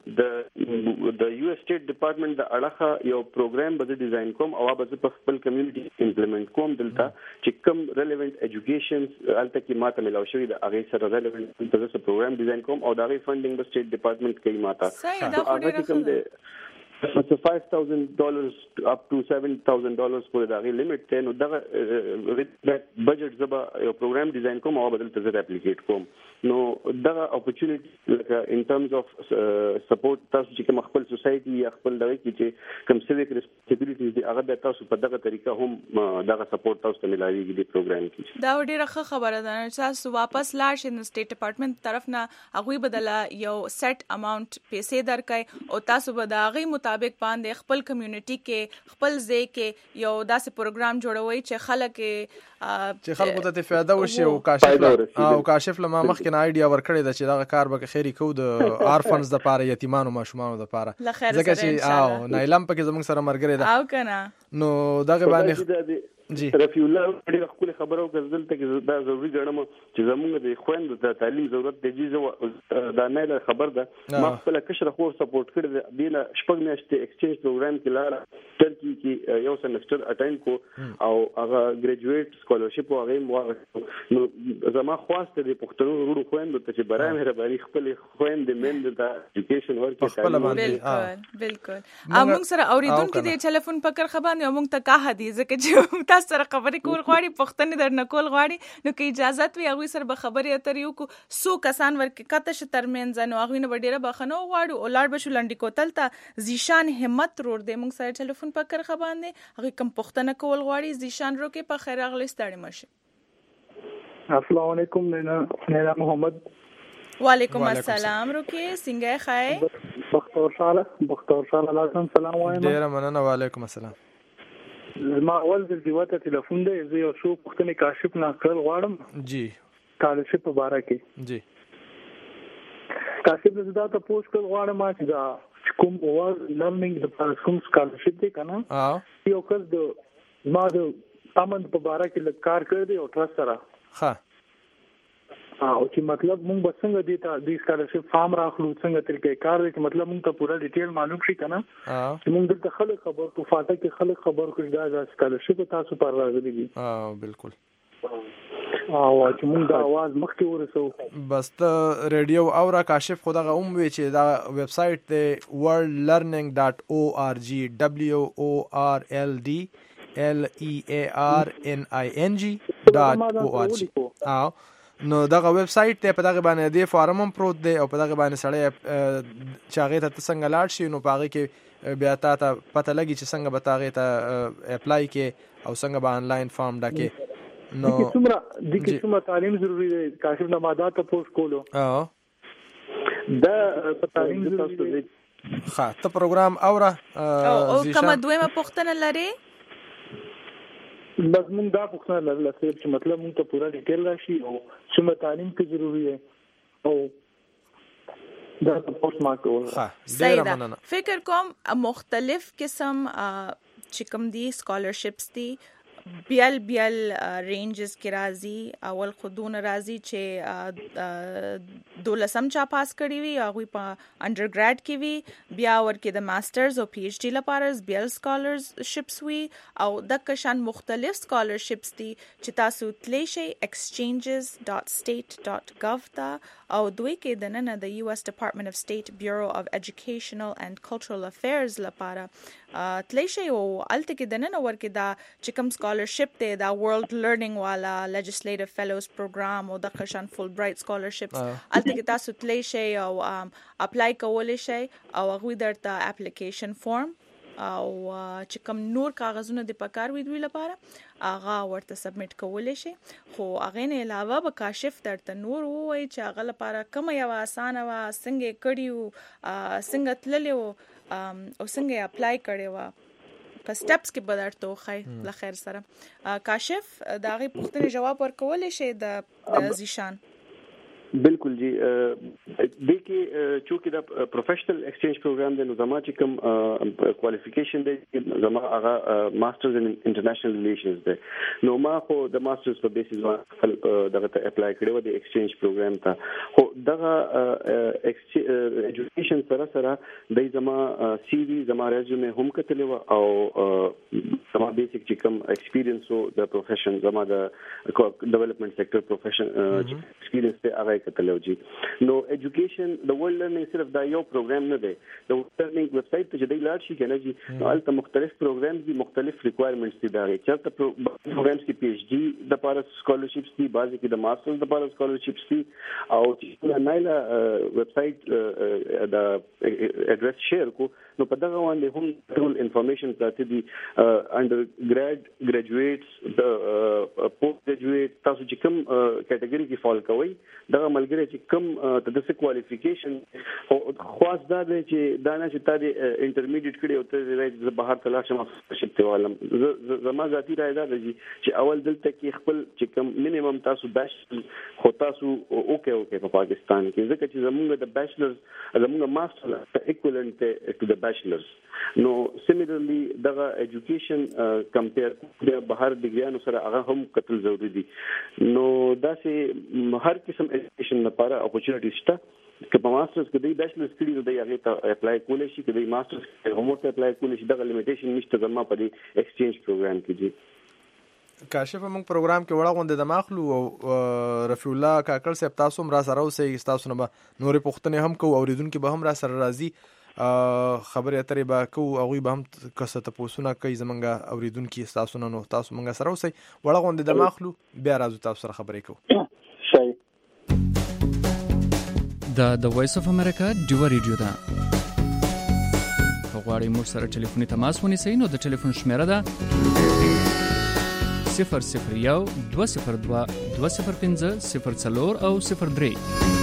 د یو اس سټیټ ډپارټمنټ د اړه یو پروګرام به ډیزاین کوم او به په خپل کمیونټي امپلیمنٹ کوم دلته چې کوم ریلیونت ایجوکیشن الته کې ماته ملاو شوی د هغه سره ریلیونت څه پروګرام ډیزاین کوم او دا غي فندینګ به سټیټ ډپارټمنټ کوي ماته صحیح دا خو ډیره ښه It's a five thousand dollars up to seven thousand dollars for the limit then نو دغه بجټ زبا یو پروګرام ډیزاین کوم او بدل ته زه اپلیکیټ کوم نو دغه اپورچونټی لکه ان ټرمز اف سپورټ تاسو چې کوم خپل سوسایټي یا خپل دغه کې چې کوم سیویک ریسپانسیبিলিټیز دی هغه د تاسو په دغه طریقه هم دغه سپورټ تاسو ته ملایوي د پروګرام کې دا ډیره ښه خبره ده چې تاسو واپس لاړ شئ نو سټیټ ډپارټمنټ طرف نه هغه بدله یو سیټ اماونت پیسې درکای او تاسو به دا غي مطابق باندې خپل کمیونټي کې خپل ځای کې یو داسې پروګرام جوړوي چې خلک چې خلکو ته فائدہ وشي او کاشف او کاشف لمه مخکې نه ایډیا ورکړی دا چې دا کار به خیری کو د آرفنز د پاره یتیمانو ماشومانو د پاره ځکه چې او نایلم پکې زموږ سره مرګره ده او کنه نو دغه باندې جی رفیع الله ډېر خپل خبرو غزل ته کې دا ضروري ګڼم چې زموږ د خويند د تعلیم ضرورت دی چې دا نه خبر ده ما خپل کشر خو سپورټ کړی دی نه شپږ میاشتې ایکسچینج پروګرام کې لاره ترکی کې یو سمستر اټینډ کو او هغه ګریجویټ سکالرشپ او هغه مو نو زما خواسته د پښتون ورو خويند ته چې برای مهرباني خپل خويند مند د ایجوکیشن ورکې خپل بالکل بالکل او موږ سره اوریدونکو د ټلیفون پکړ خبرونه موږ ته کا حدیث کې چې سره خبرې کول غواړي پښتنې درنه کول غواړي نو کې اجازه وي هغه سره به خبرې اترې وکړو سو کسان ورکه کته ش ترمنځ نو هغه نه ډیره بخنو غواړو او لاړ بشو لنډی کوتل ته زیشان همت روړ دې موږ سره ټلیفون پکړ خبرونه هغه کم پښتنه کول غواړي زیشان رو کې په خیر اغلی ستړي مشه السلام علیکم نینا نینا محمد وعلیکم السلام رو کې څنګه خای بختور شاله بختور شاله لازم سلام وایم ډیره مننه وعلیکم السلام ما اول د دیوته ټلیفون دی زه یو څو پښتني کاشف نه کول غواړم جی کالشپ په باره کې جی کاشف زدا ته پوښت کول غواړم چې دا کوم اور لرنینګ د کوم سکالرشپ دی کنه اه یو کس د ما د امن په باره کې کار کړی او ټرست سره ها او چې مطلب مونږ بسنګ دي ته د سکالرشپ فارم راخلو څنګه طریقې کار دی چې مطلب مونږ ته پورا ډیټیل معلوم شي کنه چې مونږ د خلک خبر کو فاټه کې خلک خبر کړي دا سکالرشپ تاسو پر راغلي دي اه بالکل او چې موږ د आवाज مخکې ورسو. بس ته ریډیو اورا کاشف خدغه اوم وی چې دا ویب سټ دی world learning dot org w o r l d l e a r n i n g .org. او نو دغه ویب سټ ته په دغه باندې دی فارم هم پروت دی او په دغه باندې سړی چاغې ته څنګه لاړ شي نو پاغه کې بیا تا ته پته لګي چې څنګه به تاغې ته اپلای کې او څنګه به آنلاین فارم ډکې. نو څومره د کومه تعلیم ضروری دی کاشف نه ماده ته پوسټ کولو اه دا په تعلیم ضروری دی. ښه ته پروګرام اوره او کومه دویمه پوښتنه لري؟ بس موږ دا پوښتنه لرله چې مطلب موږ ته پورا ډیټیل راشي او څومره تعلیم کې ضروری دی او دا پوسټ مارک ول. ښه ډیر مننه. فکر کوم مختلف قسم چې کوم دي سکالرشپس دي بیل بیل رینجز کې راځي. اول خودونه راځي چې دولسم چا پاس کړی وي هغه په انډر ګریډ کې وي بیا ورکې د ماسترز او پی ایچ ډی لپاره بیل سکالرشپس وي او د کشان مختلف سکالرشپس دي چې تاسو تلی شي exchanges dot state dot gov تا او دوی کې د نن د یو ایس Department of State Bureau of Educational and Cultural Affairs لپاره تلی شي او الته کې د نن ورکې دا چې کوم سکالرشپ دی دا ورلد لرنینګ والا لیجسلیټیو فیلوز پروګرام او د قشان فول برایټ سکالرشپس الته کې تاسو تلی شي او اپلای کولای شي او هغه درته اپلیکیشن فارم او چې کوم نور کاغذونه د پکار وي دوی لپاره هغه ورته سبمټ کولای شي. خو هغه نه علاوه به کاشف درته نور وای چې هغه لپاره کوم یو اسانه وا څنګه کړیو څنګه تللیو او څنګه اپلای کړیو په سټپس کې بدرته خو لخر سره کاشف دا غي پوښتنه جواب ورکولای شي د زیشان. بالکل جی د کې چونکه دا پروفیشنل ایکسچینج پروګرام د نظام چې کوم کوالیفیکیشن دی زما هغه ماسترز ان انټرنیشنل ریلیشنز دی نو ما خو د ماسترز په بیسیس باندې دغه ته اپلای کړو د ایکسچینج پروګرام ته خو دغه ایجوکیشن سره سره د زما سی وی زما ریزومه هم کتلې او زما بیسیک چې کوم ایکسپیرینس او د پروفیشن زما د ډیولپمنٹ سیکټر پروفیشن ایکسپیرینس ته هغه کتلو جی. نو ایجوکیشن د ورلد لرنینګ صرف دا یو پروګرام نه دی د ورلد لرنینګ ویب سټ ته چې دی لاړ شي کنه جی نو البته مختلف پروګرامز دي مختلف ریکوایرمنټس دي دا چې ته پروګرامز کې پی ایچ ډی د لپاره سکالرشپس دي بعضی کې د ماسترز د لپاره سکالرشپس دي او چې نایلا ویب سټ د اډرس شیر کو نو په دغه باندې هم ټول انفارمیشن پراته دي انډر ګریډ ګریجویټس د پوسټ ګریجویټ تاسو چې کوم کټګوري کې فال کوي دغه ملګری چې کوم د څه کوالیفیکیشن خاص دا دی چې دا نه چې تاسو انټرمیډیټ کړی او ته راځي بهر تلاش ما شپته والم زما ذاتی رائے دا دی چې اول دلته کې خپل چې کوم مینیمم تاسو بیچ خو تاسو اوکے اوکے په پاکستان کې ځکه چې زموږ د بیچلرز زموږ ماستر ایکویولنت ټو د بیچلرز نو سیمیلرلی دغه ایجوکیشن کمپیر د بهر ډیګریانو سره هغه هم کتل ضروری دي. نو دا چې هر قسم ایجوکیشن لپاره اپورچونټی شته که په ماسترز کې د بیچلرز کړي نو د هغه ته اپلای کولای شي که د ماسترز هم ورته اپلای کولای شي دغه لیمیټیشن نشته زما په دې ایکسچینج پروګرام کې دي. کاشف موږ پروګرام کې وړه غونډه د ماخلو او رفیع الله کاکړ صاحب تاسو هم را سره اوسئ تاسو نه نورې پوښتنې هم کوو اوریدونکو به هم را سره راځي خبرې اترې به کوو هغوی به هم کسه تپوسونه کوي زمونږ اوریدونکي تاسو نه نو تاسو مونږ سره اوسئ وړه غونډه د ماخلو بیا راځو تاسو سره خبرې کوو. دا د وایس اف امریکا ډیو ریډیو ده غواړئ موږ سره ټلیفوني تماس ونیسئ نو د ټلیفون شمیره ده صفر صفر یو دوه صفر دوه دوه صفر پنځه صفر څلور او صفر درې.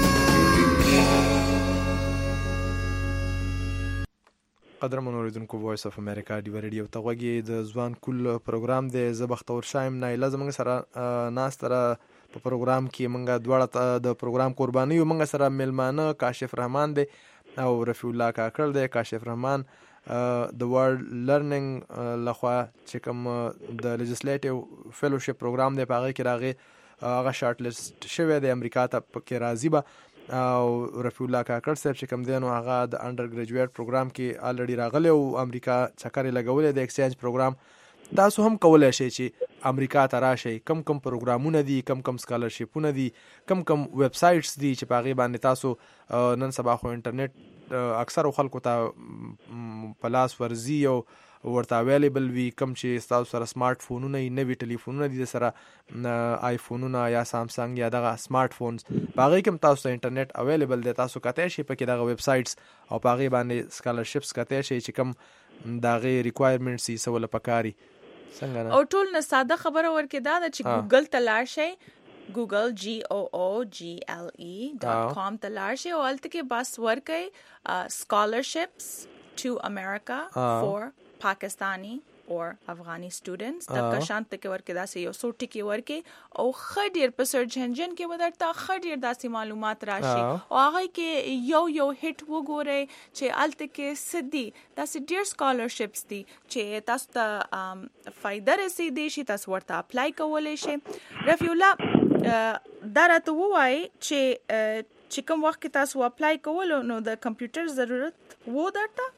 قدرمن اوریدونکو وایس اف امریکا ډیو ریډیو ته غوږی د ځوان کول پروګرام دی زه بختور شایم نایله زموږ سره ناس تر په پروګرام کې مونږه دواړه د پروګرام قرباني یو مونږ سره ملمانه کاشف رحمان دی او رفیع الله کاکړ دی. کاشف رحمان د ورلد لرنینګ لخوا چې کوم د لیجسلیټیو فیلوشپ پروګرام دی په هغه کې راغی هغه شارټ لیست شوی دی امریکا ته کې راځي به او رفیع الله کاکړ صاحب چې کوم دی نو هغه د انډر ګریجویټ پروګرام کې الریډي راغلی او امریکا چکر لګولې د ایکسچینج پروګرام تاسو هم کولای شئ چې امریکا ته راشئ. کم کم پروګرامونه دي، کم کم سکالرشپونه دي، کم کم ویب سایټس دي چې په هغې باندې تاسو نن سبا خو انټرنیټ اکثرو خلکو ته په لاس ورځي او ورته اویلیبل وي. کم چې تاسو سره سمارټ فونونه یې، نوي ټلیفونونه دي، د سره آیفونونه یا سامسنګ یا دغه سمارټ فونز، په هغې کې هم تاسو ته انټرنیټ اویلیبل دی. تاسو کتی شئ پکې دغه ویب سایټس او په هغې باندې سکالرشپس کتی شئ چې کم د هغې ریکوایرمنټس یې څه ورله پکار وي. څنګه او ټول نه ساده خبره ورکې دا ده چې ګوګل ته لاړ شئ، ګوګل جی او او جی ایل ای ډاٹ کام ته لاړ شئ او هلته کې بس ورکئ سکالرشپس ټو امریکا فور پاکستانی اور افغانی سټوډنټس. د کشانت کې ورکې داسې یو څو ټکي ورکې او ښه ډېر په سرچ انجن کې به درته ښه ډېر داسې معلومات راشي او هغه کې یو یو هټ وګورئ چې هلته کې څه دي. داسې ډېر سکالرشپس دي چې تاسو ته فایده رسېدی شي، تاسو ورته اپلای کولی شئ. رفیع الله دا راته ووایي چې چې کوم وخت کې تاسو اپلای کولو نو د کمپیوټر ضرورت و درته؟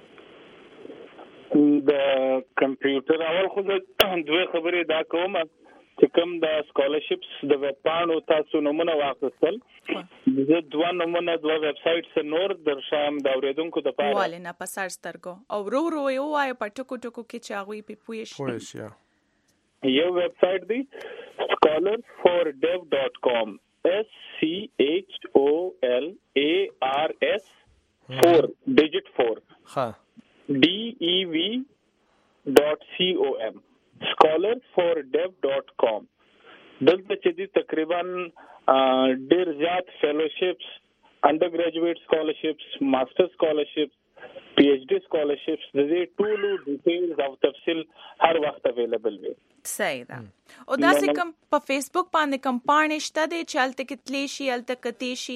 د کمپیوټر اول خو د دوه خبرې دا کوم چې کوم د سکالرشپس د ویب پاڼو تاسو نمونه واخیستل، زه دوه نمونه دوه ویب سایټس نور درشم د اوریدونکو د پاره والي نه په سر سترګو او ورو ورو یو وای په ټکو ټکو کې چې هغوی په پوه شي. یو ویب سایټ دی scholar for dev dot com S C H O L A R S four digit four ها D E V dot C O M scholar for dev dot com. دلته چې دی تقریبا ډیر زیات فیلوشپس، انډر ګریجویټ سکالرشپس، ماستر سکالرشپس، پی ایچ ډی سکالرشپس، د دې ټولو ډیټیلز او تفصیل هر وخت اویلیبل وي. صحیح ده. او داسې کوم په فیسبوک باندې کوم پاڼې شته دی چې هلته کې تلی شي، هلته کتی شي؟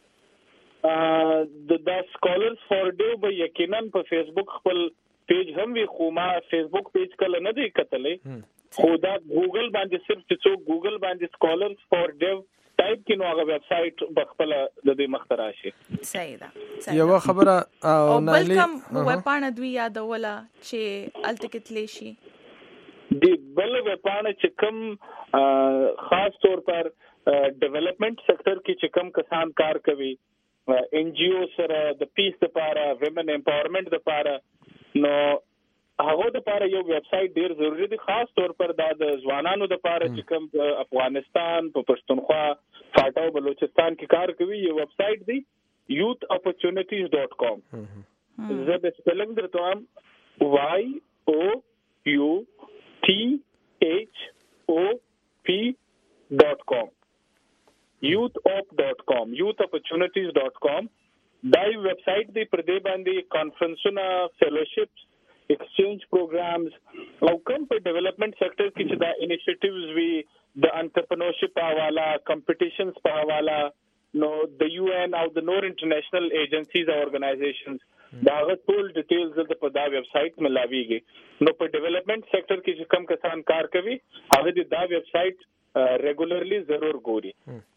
د دا سکالرز فور ډیو به یقینا په فیسبوک خپل پیج هم وي، خو ما فیسبوک پیج کله نه دی کتلې، خو دا ګوګل باندې صرف چې څوک ګوګل باندې سکالرز فور ډیو ټایپ کړي نو هغه ویب سایټ په خپل د دې مخ ته راشي. صحیح ده. یو خبره او بل کوم ویب پاڼه دوی یادوله چې هلته کې تلی شي؟ دی بل ویب پاڼه چې کوم خاص طور پر ډیولپمنٹ سیکټر کې چې کوم کسان کار کوي، ان جی او سره د پیس لپاره، ویمن امپاورمنٹ لپاره، نو هغه لپاره یو ویب سایټ ډیر ضروری دی، خاص طور پر دا د ځوانانو لپاره چې کوم په افغانستان، په پښتونخوا، فاټا او بلوچستان کې کار کوي. یو ویب سایټ دی youth opportunities dot com. زه د سپیلنګ درته وایم Y O U T H O P dot com youth op dot com youth opportunities dot com. دا ویب سایټ دی، پر دې باندې کانفرنسونه، فیلوشپس، ایکسچینج پروګرامز او کوم په ډیولپمنٹ سیکټر کې چې دا انیشیټیوز وي، د انټرپرنورشپ په حواله، کمپټیشنز په حواله، نو د یو این او د نور انټرنیشنل ایجنسیز او ارګنایزیشنز دا غو ټول ډیټیلز د په دا ویب سایټ ملاويږي. نو په ډیولپمنٹ سیکټر کې چې کم کسان کار کوي هغه د دا ویب سایټ ریګولرلی ضرور ګوري.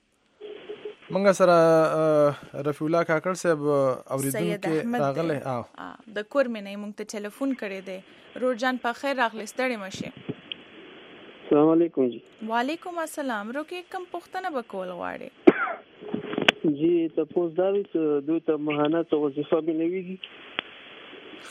منګه سره رفیع الله کاکړ صاحب اوریدونکو راغله او د کور مې نه مونږ ته ټلیفون کړی دی. روړ جان په خیر راغلی، ستړي مشه. السلام علیکم جی. وعلیکم السلام. روکې کوم پوښتنه به کول غواړې؟ جی تاسو دا وی چې دوی ته مهانه څه وظیفه ملويږي؟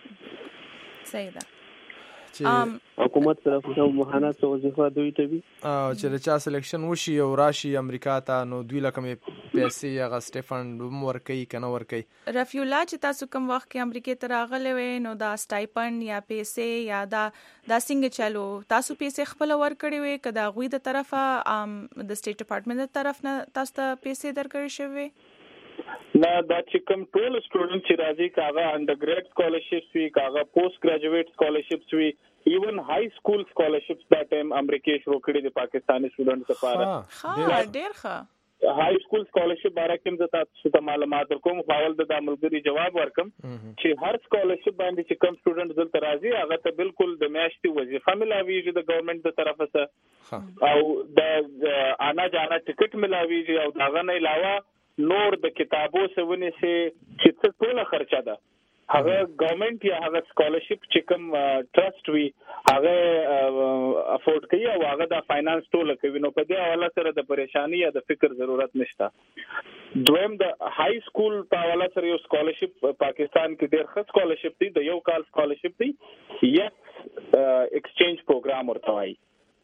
ها صحیح ده. چې حکومت طرف ته مهانه څه وظیفه دوی ته وي او چې چا سلیکشن وشي او راشي امریکا ته، نو دوی لکه پیسې هغه سټیفند ورکوي کنه ورکوي. رفیع الله چې تاسو کوم وخت کې امریکا ته راغلی وې نو دا سټایپند یا پیسې یا دا دا څنګه چالو تاسو پیسې خپل ورکړې وې که دا غوي د طرفه د سټیټ ډپارټمنټ د طرف نه تاسو ته پیسې درکړې شوې؟ نه، دا چې کوم ټول سټوډنټ چې راځي کاغه انډر ګریډ سکالرشپس وی، کاغه پوسټ ګریجویټ سکالرشپس وی، ایون های سکول سکالرشپس دا ټایم امریکا شروع کړی د پاکستاني سټوډنټس لپاره. ها ډیر ښه. های سکول سکالرشپ باره کې زه تاسو ته معلومات ورکوم. حواله د عملګری جواب ورکم چې هر سکالرشپ باندې چې کوم سټوډنټ دلته راځي هغه ته بالکل د میاشتې وظیفه ملاویږي د ګورنمنت د طرفه څخه، او د انا جانا ټیکټ ملاویږي، او داغه نه علاوه نور د کتابو سونه سي چې څه ټوله خرچه ده هغه ګورنمنت یا هغه سکالرشپ چې کوم ټرست وي هغه افورد کوي او هغه د فاینانس ټول کوي. نو په دې حواله سره د پریشانی یا د فکر ضرورت نشته. دویم د های سکول په حواله سره یو سکالرشپ پاکستان کې ډېر ښه سکالرشپ دی، د یو کال سکالرشپ دی، یس ایکسچینج پروګرام ورته وایي.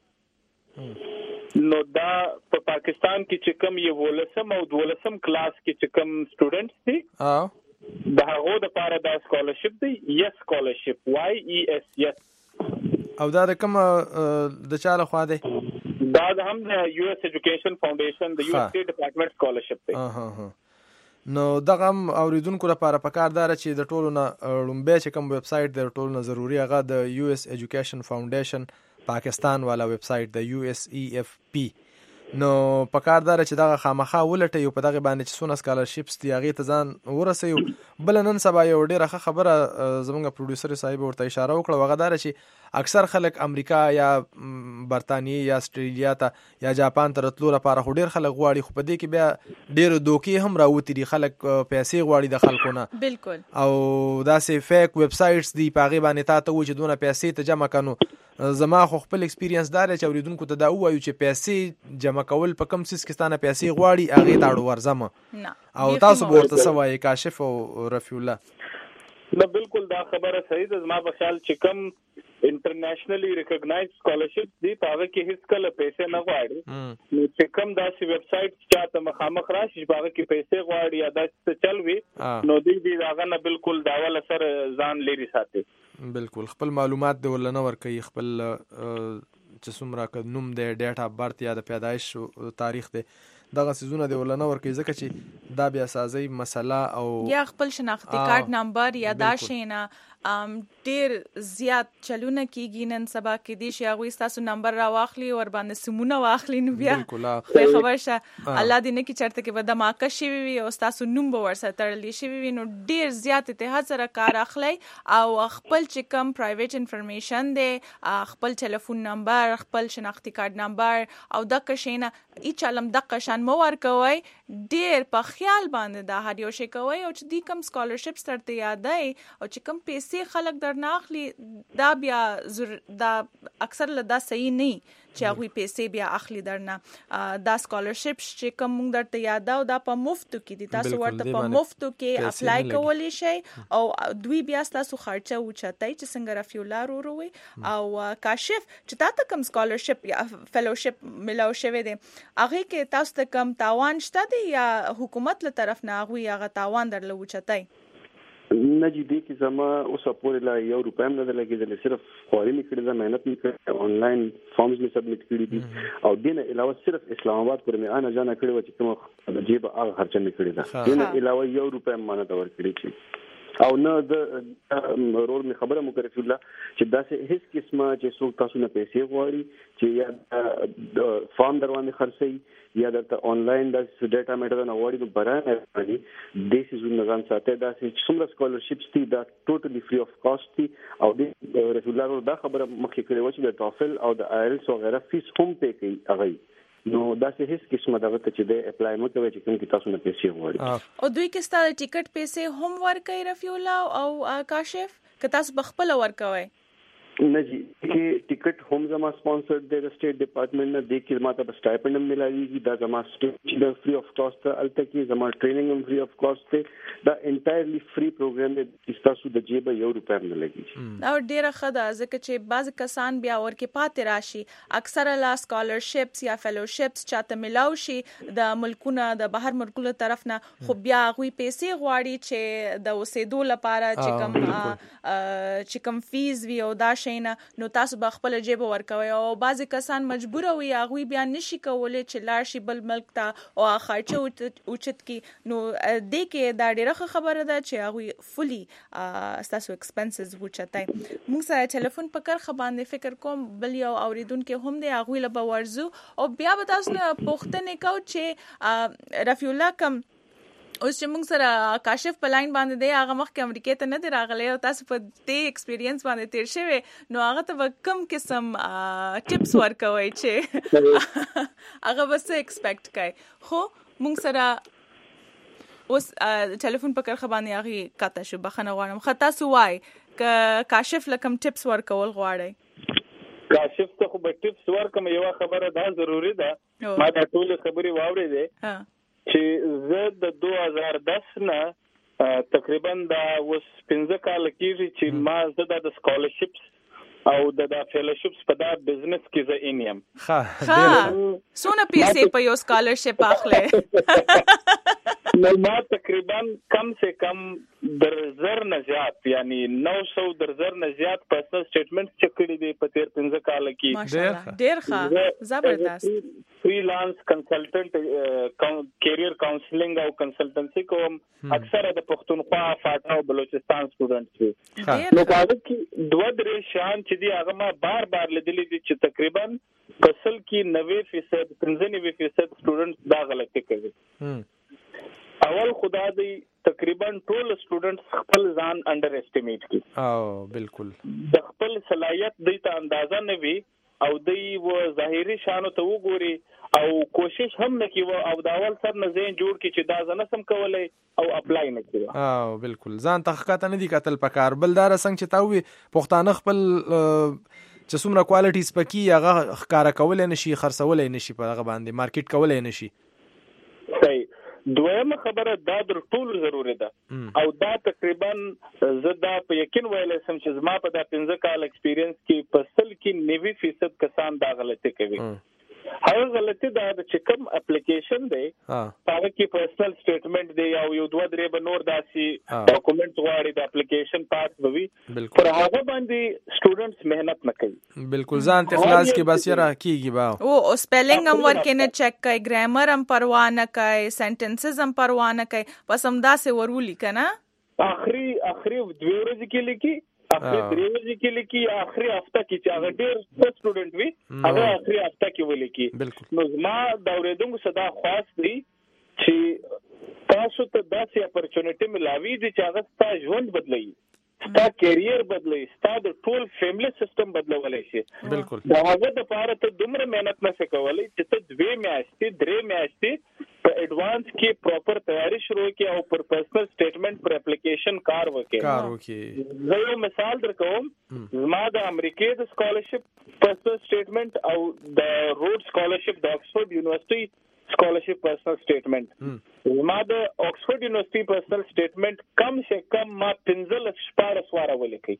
نو دا په پاکستان کې چې کوم یو ولسم او دولسم کلاس کې چې کوم سټوډنټس دي د هغه د پاره دا سکالرشپ دی، یس سکالرشپ واي ای اس یس. او دا د کوم د چاله خوا دی؟ دا د هم د یو اس ایجوکیشن فاونډیشن د یو اس ډپارټمنټ سکالرشپ دی. ها ها. نو دغه اوریدونکو لپاره پکار دی چې د ټولو نه لومبه چې کوم ویب سټ د ټولو نه ضروری هغه د یو اس ایجوکیشن فاونډیشن پاکستان والا ویب سټ د یو اس ای اف پی. نو پکار دار چې دا خامخا ولټه یو په دغه باندې چې سونه سکالرشپس دی هغه ته ځان ورسېو. بل نن سبا یو ډیره خبره زمونږ پروډوسر صاحب ورته اشاره وکړه، هغه دار چې اکثر خلک امریکا یا برتانیې یا استرالیا ته یا جاپان ته راتلو لپاره خو ډیر خلک غواړي، خو په دې کې بیا ډیر دوکې هم راوتی دي، خلک پیسې غواړي د خلکو نه بالکل، او داسې فیک ویب سایټس دی په هغه باندې تا ته و چې دونه پیسې ته جمع کنو. زما خو خپل ایکسپیرینس دار چې اوریدونکو ته دا وایو چې پیسې جمع کول په کم سیس کې ستانه پیسې غواړي هغه ته اړ ورزمه نه. او تاسو ورته سوای کاشف او رفیع الله؟ نه بالکل دا خبره صحیح ده. زما په خیال چې کم انټرنیشنلی ریکګنایزډ سکالرشپ دی هغه کې هیڅ کله پیسې نه غواړي. نو چې کم داسې ویب سایټ چې ته مخامخ راشي هغه کې پیسې غواړي یا داسې چلوي نو دوی دې هغه نه بالکل داول سره ځان لري ساتي. بالکل خپل معلومات دی ولنه ور کوي، خپل چې څومره ک نوم دی، ډیټ اف برث یا د پیدایش تاریخ دی، دغه سيزونه دی ولنه ور کوي ځکه چې دا بیا سازي مسله او یا خپل شناختی کارت نمبر یا دا شینه ام ډیر زیات چلونه کیږي نن سبا کې دي چې هغه تاسو نمبر را واخلي ور باندې سمونه واخلي نو بیا په خبر شه الله دې نه کی چرته کې به دماکه شي وي او تاسو نوم به ورسره تړلی شي وي نو ډیر زیات اتحاد سره کار اخلي او خپل چې کم پرایویټ انفارمیشن دی، خپل ټلیفون نمبر، خپل شناختی کارت نمبر او د کښینه هیڅ علم د قشان مو ورکوي. ډیر په خیال باندې دا هر یو شي کوي او چې دی کم سکالرشپ سترته یادای او چې کم پیسې خلک درنه اخلي دا بیا زر دا اکثر له دا صحیح نه چې هغه پیسې بیا اخلي درنه. دا سکالرشپ چې کوم موږ درته یاداو دا په مفتو کې دي، تاسو ورته په مفتو کې اپلای کولی شئ او دوی بیا تاسو خرچه وچتای چې څنګه رفیع الله وروي او کاشف چې تاسو کوم سکالرشپ یا فیلوشپ ملاو شوی دی هغه کې تاسو ته کم تاوان شته دی یا حکومت له طرف نه هغه هغه تاوان درلو وچتای؟ نه جی دی کې زما اوس پورې لا یو روپیا هم نه لګېدل، صرف خواري مې کړې ده، مهنت مې کړې، آنلاین فارمز مې سبمیټ کړي دي او دې نه علاوه صرف اسلام آباد پورې مې انا جانا کړې وه چې کومه جیب هغه خرچه مې کړې ده. دې نه علاوه یو روپیا هم ما نه ده ورکړې چې او نه د رول می خبره مو کوي الله چې داسې هیڅ قسمه چې څوک تاسو نه پیسې غواړي چې یا د فارم دروازه خرڅي یا د انلاین د ډیټا میټر نه غواړي نو برابر باندې د سیزون نظام ساتي دا چې څومره سکالرشپس دي دا ټوټلی فری اف کاست دي او د رسول الله دا خبره مخکې کړې و چې د ټافل او د آیلټس وغیرہ فیس هم پې کوي هغه نو دا څه هیڅ قسمه دغه ته چې د اپلای مو کوي چې کوم کې تاسو نه پیسې غواړي او دوی کې ستاسو ټیکټ پیسې هم ورکوي رفیع الله او کاشف که تاسو بخپل ورکوي؟ نه جی کې ټیکټ هم زما سپانسرډ دی د سټیټ ډپارټمنټ نه، د کې ماته په سټایپنډ هم ملایي دا زما سټیټ د فری اف کاست الته کې زما ټریننګ هم فری اف کاست دی، دا انټایرلی فری پروګرام دی چې تاسو د جیب یو روپیا نه لګي. او ډیره ښه ده ځکه چې بعض کسان بیا ورکې پاتې راشي، اکثره لا سکالرشپس یا فیلوشپس چاته ملاو شي د ملکونه د بهر ملکونو طرف نه خو بیا غوي پیسې غواړي چې د اوسېدو لپاره چې کوم چې کوم فیز وی او دا نو تاسو به خپل جیب ورکوي او بعضی کسان مجبور وي هغه بیا نشي کولای چې لاړ شي بل ملک ته او خرچه اوچت کی نو د کې دا ډیره خبره ده چې هغه فولي تاسو ایکسپنسز وچتای. موږ سره ټلیفون په کار خباندې فکر کوم بل یو اوریدونکو هم دی هغه له بورزو او بیا به تاسو نه پوښتنه کو چې رفیع الله کم اوس چې موږ سره کاشف په لاین باندې دی هغه مخکې امریکا ته نه دی راغلی او تاسو په دې ایکسپیرینس باندې تیر شوی نو هغه ته به کوم قسم ټیپس ورکوي چې هغه به څه ایکسپیکټ کوي؟ خو موږ سره اوس ټلیفون په کرخه باندې هغه کاته شو بخنه غواړم خطا سو وای ک کاشف لکم ټیپس ورکول غواړي کاشف ته خو به ټیپس ورکم یو خبره دا ضروری ده ما دا ټول خبري واورېده چې زه د دوه هزار دس نه تقریبا دا اوس پنځه کال کېږي چې ما زه د سکالرشپس او د فیلوشپس په دا بزنس کې زه انیم ها سونه پیسې په یو سکالرشپ اخلي نو ما تقریبا کم سے کم در زر نه زیات یعنی نو سو در زر نه زیات پرسنل سټیټمنټ چک کړی دی په تیر پنځه کال کې ماشاءالله ډیر ښه زبردست فریلانس کنسلټنټ کیریئر کاونسلینګ او کنسلټنسي کوم اکثره د پښتونخوا فاټا او بلوچستان سټوډنټس دي نو دا کې دوه درې شان چې دی هغه ما بار بار لیدلې دي چې تقریبا فصل کې نوے فیصد پنځه نوے فیصد سټوډنټس دا غلطي کوي اول خدا دی تقریبا ټول سټوډنټس خپل ځان انډر اسټیمیټ کی او بالکل د خپل صلاحیت د ته اندازه نه وي او دی و ظاهري شانو ته وګوري او کوشش هم نه کوي او د اول سر نه زین جوړ کی چې دا ځنه سم کولای او اپلای نه کوي او بالکل ځان تحقیقات نه دي قتل پکار بلدار څنګه چې تاوي پښتانه خپل چې څومره کوالټیز پکې هغه ښکارا کولای نشي خرڅولای نشي په هغه باندې مارکیټ کولای نشي صحیح دویمه خبره دا در ټول ضروری ده او دا تقریبا زه دا په یقین ویلای سم چې زما په دا پنځه کال ایکسپیرینس کې په سل کې نوي فیصد کسان دا غلطي کوي هغه غلطي دا چې کوم اپلیکیشن دی هغه کې پرسنل سټیټمنټ دی او یو دوه درې به نور داسي ډاکومنټس غواړي د اپلیکیشن پارت به وي پر هغه باندې سټوډنټس مهنت نه کوي بالکل ځان ته خلاص کې بس یره کیږي با او سپیلینګ هم ورکه نه چک کوي ګرامر هم پروا نه کوي سنټنسز هم پروا نه کوي پس هم داسې ورولي کنه اخري اخري دوه ورځې کې لیکي اخري درې ورځې کې لیکي اخري هفته کې چې هغه ډېر سټوډنټ وي هغه اخري هفته کې ولیکي نو ما دا ورېدونکو صدا خاص دی چې تاسو ته داسې اپورچونټی ملاوي دي چې هغه ستاسو ژوند بدلوي ستا کیریئر بدلوي ستا د ټول فیملی سیستم بدلولای شي بالکل دا هغه د پاره ته دومره مهنت نه وکولای چې ته دوه میاشتې درې میاشتې په ایڈوانس کې پراپر تیاری شروع کی او پر پرسنل سټیټمنټ پر اپلیکیشن کار وکړي کار وکړي زه یو مثال درکوم زما د امریکای د سکالرشپ پرسنل سټیټمنټ او د روډ سکالرشپ د آکسفورد یونیورسيټي سکالرشپ پرسنل سټیټمنټ زما د آکسفورد یونیورسيټي پرسنل سټیټمنټ کم سے کم ما پنځل شپاره سواره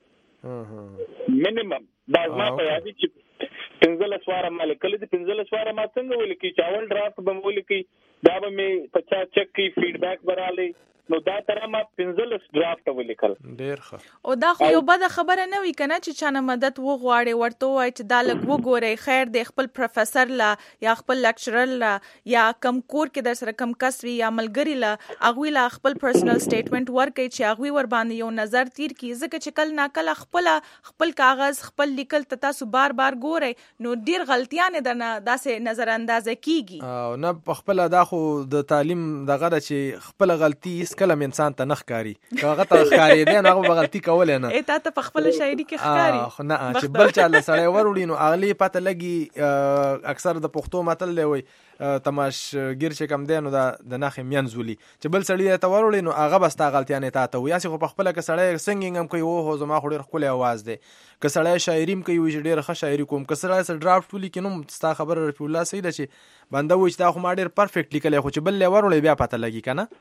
ولیکي مینیمم دا زما په یادی چې پنځل سواره ما لیکل دي پنځل سواره ما څنګه ولیکي چاول ډرافټ به ولیکي دا به مې پچا چک کی فیډبیک براله نو دا تر ما پنځل ډرافټ ولیکل ډیر ښه او دا خو یو بده خبره نه وي کنه چې چانه مدد وغواړي ورته وای چې دا لګ وګوري خیر د خپل پروفیسور لا یا خپل لیکچرر لا یا کم کور کې در سره کم کس وی یا ملګری لا اغوی لا خپل پرسنل سټیټمنټ ورکړي چې اغوی ور باندې یو نظر تیر کی ځکه چې کل ناکل خپل خپل کاغذ خپل لیکل تاسو بار بار ګوري نو ډیر غلطیاں درنه داسې نظر انداز کیږي او نه خپل دا خو د تعلیم دغه چې خپل غلطي کله انسان ته نخ کاری هغه ته ښکاری دی نو هغه غلطي کول نه اته ته په خپل شاعري کې ښکاری نه چې بل چا له سړی وروړي نو اغلی پته لګي اکثر د پښتو متل دی وي تماش ګیر چې کم دی نو د نخ منزولي چې بل سړی ته وروړي نو هغه بس تا غلطیاں نه تا ته وي چې په خپل کې سړی سنگینګ هم کوي او هو زما خو ډیر خپل आवाज دی که سړی شاعریم کوي وي ډیر ښه شاعري کوم که سړی سره ډرافټ ولیکي نو ستا خبر رفیع الله سید چې بنده وي چې دا خو ما ډیر پرفیکټ لیکلی خو چې بل له وروړي بیا پته لګي کنه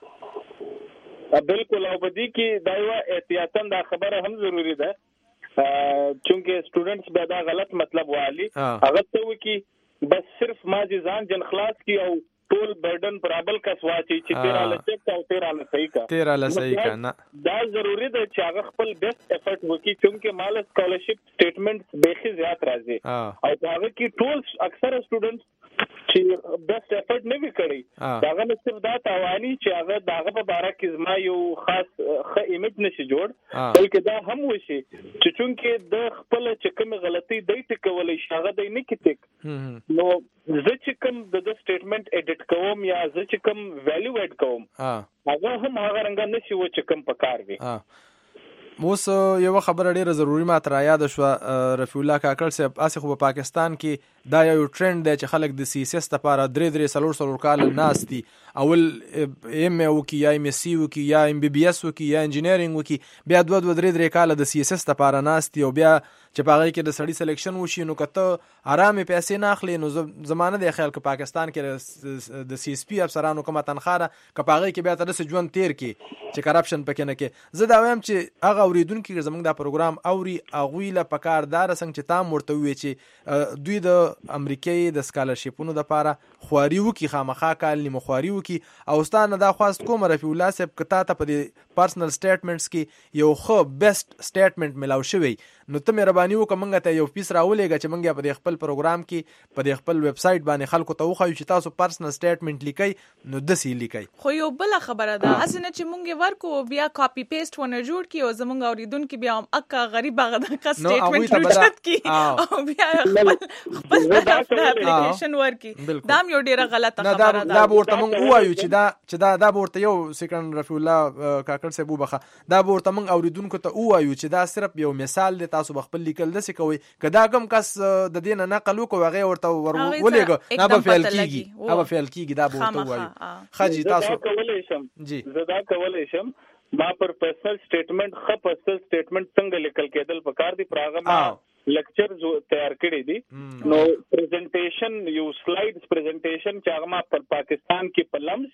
بالکل او بدی کې دا یو احتیاطاً دا خبره هم ضروری ده چونکه سټوډنټس به دا غلط مطلب والی هغه ته و کې بس صرف ما ځان جن خلاص کی او ټول برډن پرابل کا سواچي چې تیرا لچک او تیرا لصحیح کا تیرا لصحیح کا نه دا ضروری ده چې هغه خپل بیسټ افورت وکړي چونکه مال سکالرشپ سټیټمنټ بیخي زیات راځي او هغه کې ټول اکثر سټوډنټس چې بیسټ افورت نه وکړي دا غو صرف دا توانی چې هغه داغه په باره کې زما یو خاص ښه ایمیج نشي جوړ بلکې دا هم وشي چې چونکه د خپل چې کوم غلطي دی ټکولې شاغه دی نه کېتک نو زه چې کوم د سټیټمنټ اډیټ کوم یا زه چې کوم ویلیو اډ کوم هغه هم هغه رنګ نشي و چې کوم پکار وي اوس یو خبره ډیره ضروری ما تر یاد شو رفیع الله کاکړ صاحب اسه خو په پاکستان کې دا یو ټرند دی چې خلک د سی اس اس لپاره درې درې څلور څلور کال ناست دي، اول ایم ای وکي یا ایم اس سی وکي یا ام بی بی اس وکي یا انجینیرینګ وکي، بیا دوه دوه درې درې کال د سی اس اس لپاره ناست دي، او بیا چې په هغې کې د سړي سلیکشن وشي نو که ته ارامې پیسې نه اخلي نو زما نه دی خیال که پاکستان کې د سی اس پي افسرانو کومه تنخواه ده که په هغې کې بیا ته داسې ژوند تیر کړي چې کرپشن پکې نه کړي. زه دا وایم چې هغه اورېدونکي زموږ دا پروګرام اوري هغوی له پکار دا رسنګ چې تا هم ورته ووایې چې دوی د امریکې د سکالرشیپونو دپاره خواري وکړي، خامخا کال نیمه خواري وکړي. او ستا نه دا خواست کوم رفیع الله صاحب که تا ته په دې پرسنل سټیټمنټس کې یو ښه بیسټ سټیټمنټ ملاو شوی نو ته مهرباني وکړه موږ ته یو پیس راولېږه چې موږ یې په دې خپل پروګرام کې په دې خپل ویب سایټ باندې خلکو ته وښایو چې تاسو پرسنل سټیټمنټ لیکئ نو داسې لیکئ. خو یو بله خبره ده هسې نه چې موږ یې ورکو بیا کاپي پیسټ ونه جوړ کړي او زموږ اورېدونکي بیا هم اکا غریب هغه دغه سټیټمنټ روچت کړي او بیا خپل خپل طرف ته اپلیکیشن ورکړي. دا هم یو ډېره غلطه خبره ده. دا به ورته موږ ووایو چې دا چې دا دا به ورته یو سیکنډ رفیع الله کاکړ صاحب وبخښه، دا به ورته موږ اورېدونکو ته ووایو چې دا صرف یو مثال دی، تاسو به خپل لیکل داسې کوئ که دا کوم کس د دې نه نقل وکړو هغې ورته ور ولېږه نه به فیل کېږي نه به فیل کېږي، دا به ورته ووایو. ښه جي تاسو کولی شم جی زه دا کولی شم ما پر پرسنل سټیټمنټ ښه پرسنل سټیټمنټ څنګه لیکل کېدل پکار دي پر هغه ما لیکچرز تیار کړي دي. نو پریزنټیشن یو سلایډز پریزنټیشن چې هغه ما پر پاکستان کې په لمس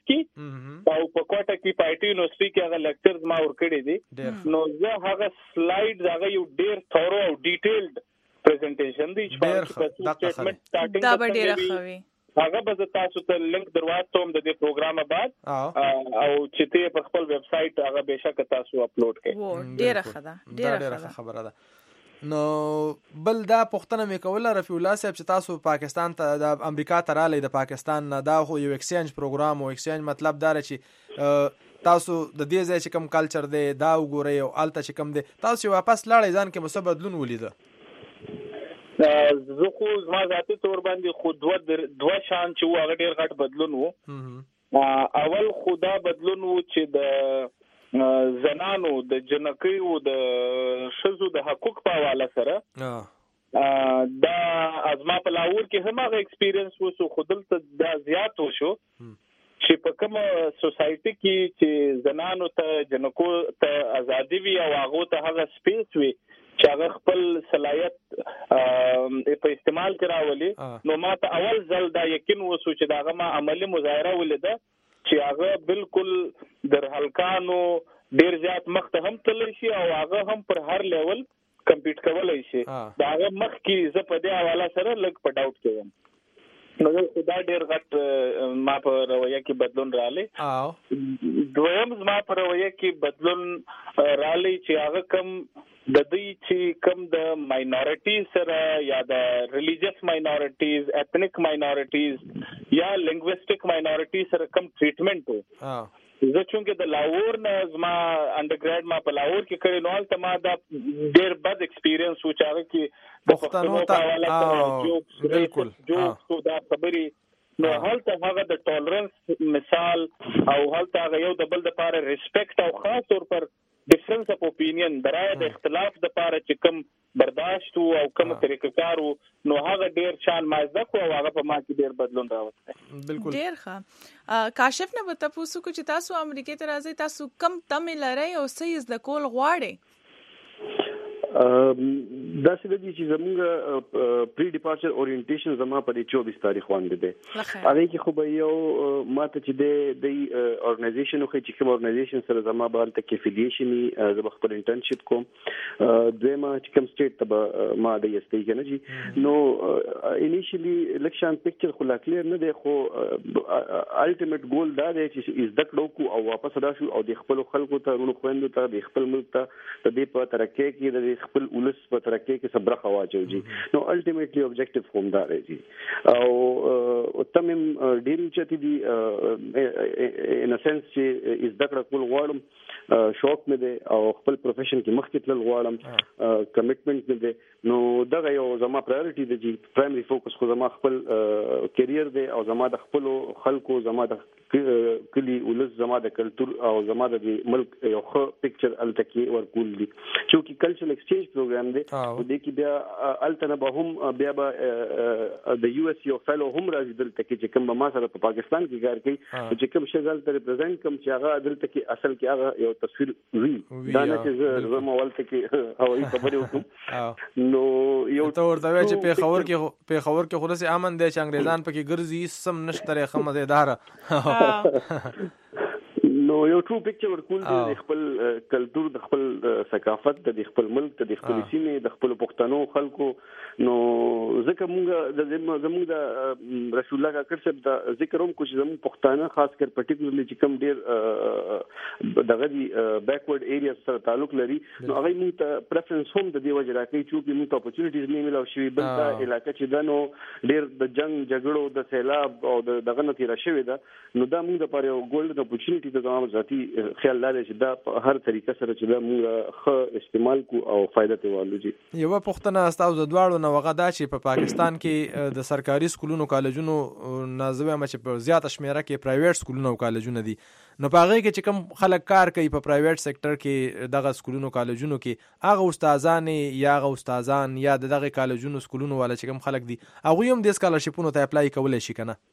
کې او په کوټه کې په آی ټي یونیورسيټي کې هغه لیکچرز ما ور کړي دي. نو زه هغه سلایډز هغه یو ډیر ثورو او ډیټیلډ پریزنټیشن دی چې په سټیټمنټ سٹارټینګ دا به ډیره ښه وي. هغه به تاسو ته لینک درواستم د دې پروګرام بعد او چې ته په خپل ویب سټ هغه بهشکه تاسو اپلوډ کړئ. ډیره ښه ده، ډیره ښه خبره ده. نو بل دا پوښتنه مې کوله رفیع الله صاحب چې تاسو پاکستان ته د امریکا ته رالی د پاکستان نه، دا خو یو ایکسچینج پروګرام او ایکسچینج مطلب دا چې تاسو د دې ځای چې کوم کلچر دی دا وګورئ او هلته چې کوم دی تاسو چې واپس لاړئ ځان کې مو څه بدلون ولیده؟ زه خو زما ذاتي طور باندې خو دوه دوه شان چې و هغه ډېر غټ بدلون و. اول خو دا بدلون و چې د زنانو د جنکیو د ښځو د حقوق په حواله سره دا ازما په لاهور کې هم هغه ایکسپیرینس وشو، خو دلته دا زیات وشو چې په کومه سوسایټي کې چې زنانو ته جنکو ته ازادي وي او هغه ته هغه سپیس وي چې هغه خپل صلاحیت په استعمال کې راولي. نو ما ته اول ځل دا یقین وشو چې دا هغه ما عملی مظاهره ولیده چې هغه بالکل در هلکانو ډیر زیات مخ ته هم تللی شي او هغه هم پر هر لیول کمپیټ کولی شي. دا هغه مخ کې زه په دې حواله سره لږ په ډاوټ کې یم. نو دا ډیر غټ ما په رویه کې بدلون رالی. دویم زما په رویه کې بدلون رالی چې هغه کم د دوی چې کم د ماینورټیز سره یا د ریلیجیس ماینورټیز، ایتنیک ماینورټیز یا لنګویسټک ماینورټیز سره کم ټریټمنټ و. زه چونکې د لاهور نه زما انډرګریډ ما په لاهور کې کړی نو هلته ما دا ډېر بد ایکسپیرینس و چې هغه کې د پښتنو په حواله سره جوکس جوکس دا خبرې نو هلته هغه د ټولرنس مثال او هلته هغه یو د بل دپاره ریسپیکټ او خاص طور پر ډیفرنس اف اپینین برای د اختلاف دپاره چې کوم برداشت او کوم طریقه کار نو هغه ډیر شان مازده کو او هغه په ما کې ډیر بدلون راوسته. بالکل ډیر ښه. کاشف نه وته پوسو کو چې تاسو امریکا ته راځي، تاسو کم تمه لرئ او څه زده کول غواړئ؟ دا څه دي چې زموږ پری ډیپارچر اورینټیشن زما په دې چوبیس تاریخ باندې ده. هغه کې خو به یو ماته چې د د اورګنایزیشن خو چې کوم اورګنایزیشن سره زما به تل کې افیلیشن زما خپل انټرنشپ کوم دویمه چې کوم سټیټ ته ما د یستې کنه جی نو انیشلی الیکشن پکچر خو لا کلیر نه دی، خو الټیمیټ ګول دا دی چې از دک لوکو او واپس راشو او د خپل خلکو ته ورونو خويندو ته د خپل ملک ته د دې په ترقۍ کې د خپل ولس په ترقۍ کې صبر خواجو جی. نو الټیمیټلی اوبجیکټیو کوم دا دی او تمم ډیر چتی دی ان ا سنس چې از دکړه کول غواړم، شوق مې دی او خپل پروفیشن کې مخکې تلل غواړم، کمټمنټ مې دی. نو دغه یو زما پرایورټي دی چې پرایمري فوکس خو زما خپل کیریر دی او زما د خپل خلکو زما د کلی ولس زما د کلچر او زما د ملک یو ښه پکچر الته کې ورکول دي. چې کلچرل ایکسچینج پروګرام دی او د کې بیا الټنه به هم بیا به د یو اس یو فیلو هم راځي دلته کې چې کوم ما سره په پاکستان کې کار کوي چې کوم شغل ته ریپرزینټ کوم چې هغه دلته کې اصل کې هغه یو تصویر وی دا نه چې زه مولته کې هوایي خبرې وکم نو یو ته ورته وای چې په خبر کې په خبر کې خلاص امن دی چې انګریزان پکې ګرځي سم نشته خمزدار نو یو ټرو پکچر ورکول د خپل کلچر د خپل ثقافت د خپل ملک د خپل سیمې د خپل پښتنو خلکو نو ځکه موږ د زموږ د رسول الله کاکړ صاحب د ذکر هم کوم زموږ پښتانه خاص کر پټیکولرلی چې کوم ډیر دغه دی بیکورډ ایریا سره تعلق لري نو هغه موږ ته پریفرنس هم د دې وجه راکړي چې موږ ته اپورتونټیز نه ملو شي بل دا علاقې چې دا نو ډیر د جنگ جګړو د سیلاب او د دغه نتیجه شوی دا نو دا موږ لپاره یو ګولډن اپورتونټی د عام ذاتی خیال لري چې دا په هر طریقه سره چې دا موږ ښه استعمال کو او فائدہ ته والو جی یو پښتنه استاو زدواړو نو وغه دا چې په پاکستان کې د سرکاري سکولونو کالجونو نازوي مچ په زیات شمیره کې پرایویټ سکولونو او کالجونو دي نو پاغه کې چې کوم خلک کار کوي په پرایویټ سېکټر کې دغه سکولونو کالجونو کې هغه استادان یا هغه استادان یا دغه کالجونو سکولونو والا چې کوم خلک دي هغه هم د سکالرشپونو ته اپلای کولای شي کنه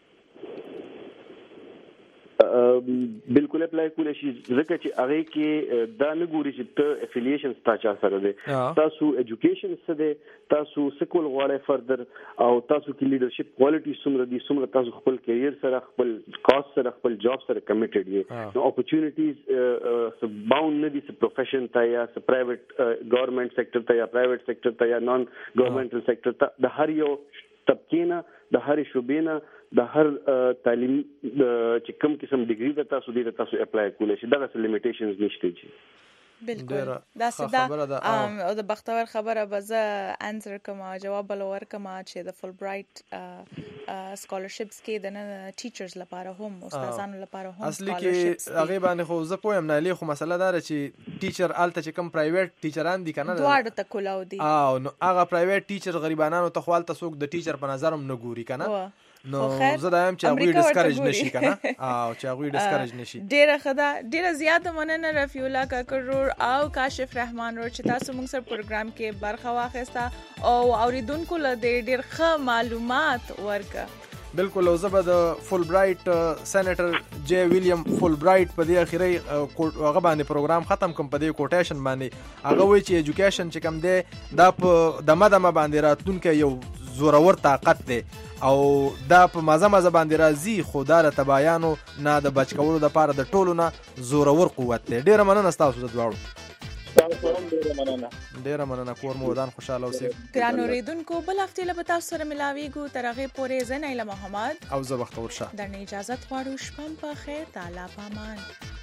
بالکل اپلای کولای شي ځکه چې هغه کې دا نه ګوري چې ته افیلیشن تاسو سره دي تاسو ایجوکیشن سره دي تاسو سکول غواړئ فردر او تاسو کې لیډرشپ کوالټي څومره دي څومره تاسو خپل کیریئر سره خپل کاست سره خپل جاب سره کمیټډ یې نو اپورتونټیز باوند نه دي څه پروفیشن ته یا څه پرایویټ ګورنمنت سېکټر ته یا پرایویټ سېکټر ته یا نان ګورنمنټل سېکټر ته د هر یو طبقې نه د هر شوبې نه د هر تعلیم چې کوم قسم ډیګری د تاسو دی تاسو اپلای کولای شئ دا څه لیمیټیشنز نشته جی بالکل دا سدا او د بختور خبره به زه انسر کوم جواب ولور کوم چې د فول برایټ سکالرشپس کې د نه ټیچرز لپاره هم استادانو لپاره هم اصلي کې هغه باندې خو زه پوهم نه لې خو مسله دا چې ټیچر الته چې کوم پرایویټ ټیچران دي کنه دواړه ته کولاو دي او نو هغه پرایویټ ټیچر غریبانو ته خپل تاسو د ټیچر په نظر هم نه ګوري کنه نو زه دا هم چې هغه ډیسکریج نشي کنه او چې هغه ډیسکریج نشي ډیره خدا ډیره زیاته مننه رفیع الله کاکړ او کاشف رحمان ور چې تاسو موږ سره پروګرام کې برخه واخیسته او اوریدونکو له ډیر ښه معلومات ورکړه بالکل او زبر د فول برایټ سېنیټر جی ویلیام فول برایټ په دې اخیری هغه باندې پروګرام ختم کوم په دې کوټیشن باندې هغه وی چې ایجوکیشن چې کوم دی دا په دمه دمه باندې راتلونکي یو زورور طاقت دی او دا په مازه مازه باندې راځي خو دا د تبایانو نه د بچ کولو د پاره د ټولو نه زورور قوت دی ډیره مننه تاسو د دواړو تاسو هم ډیره مننه ډیره مننه کور مو ودان خوشاله اوسئ ګران اوریدونکو بل هفته له تاسو سره ملاویږو تر هغه پورې زه نیله محمد او زه بختور شاه درنه اجازه غواړم شپه په خیر تعالی پامان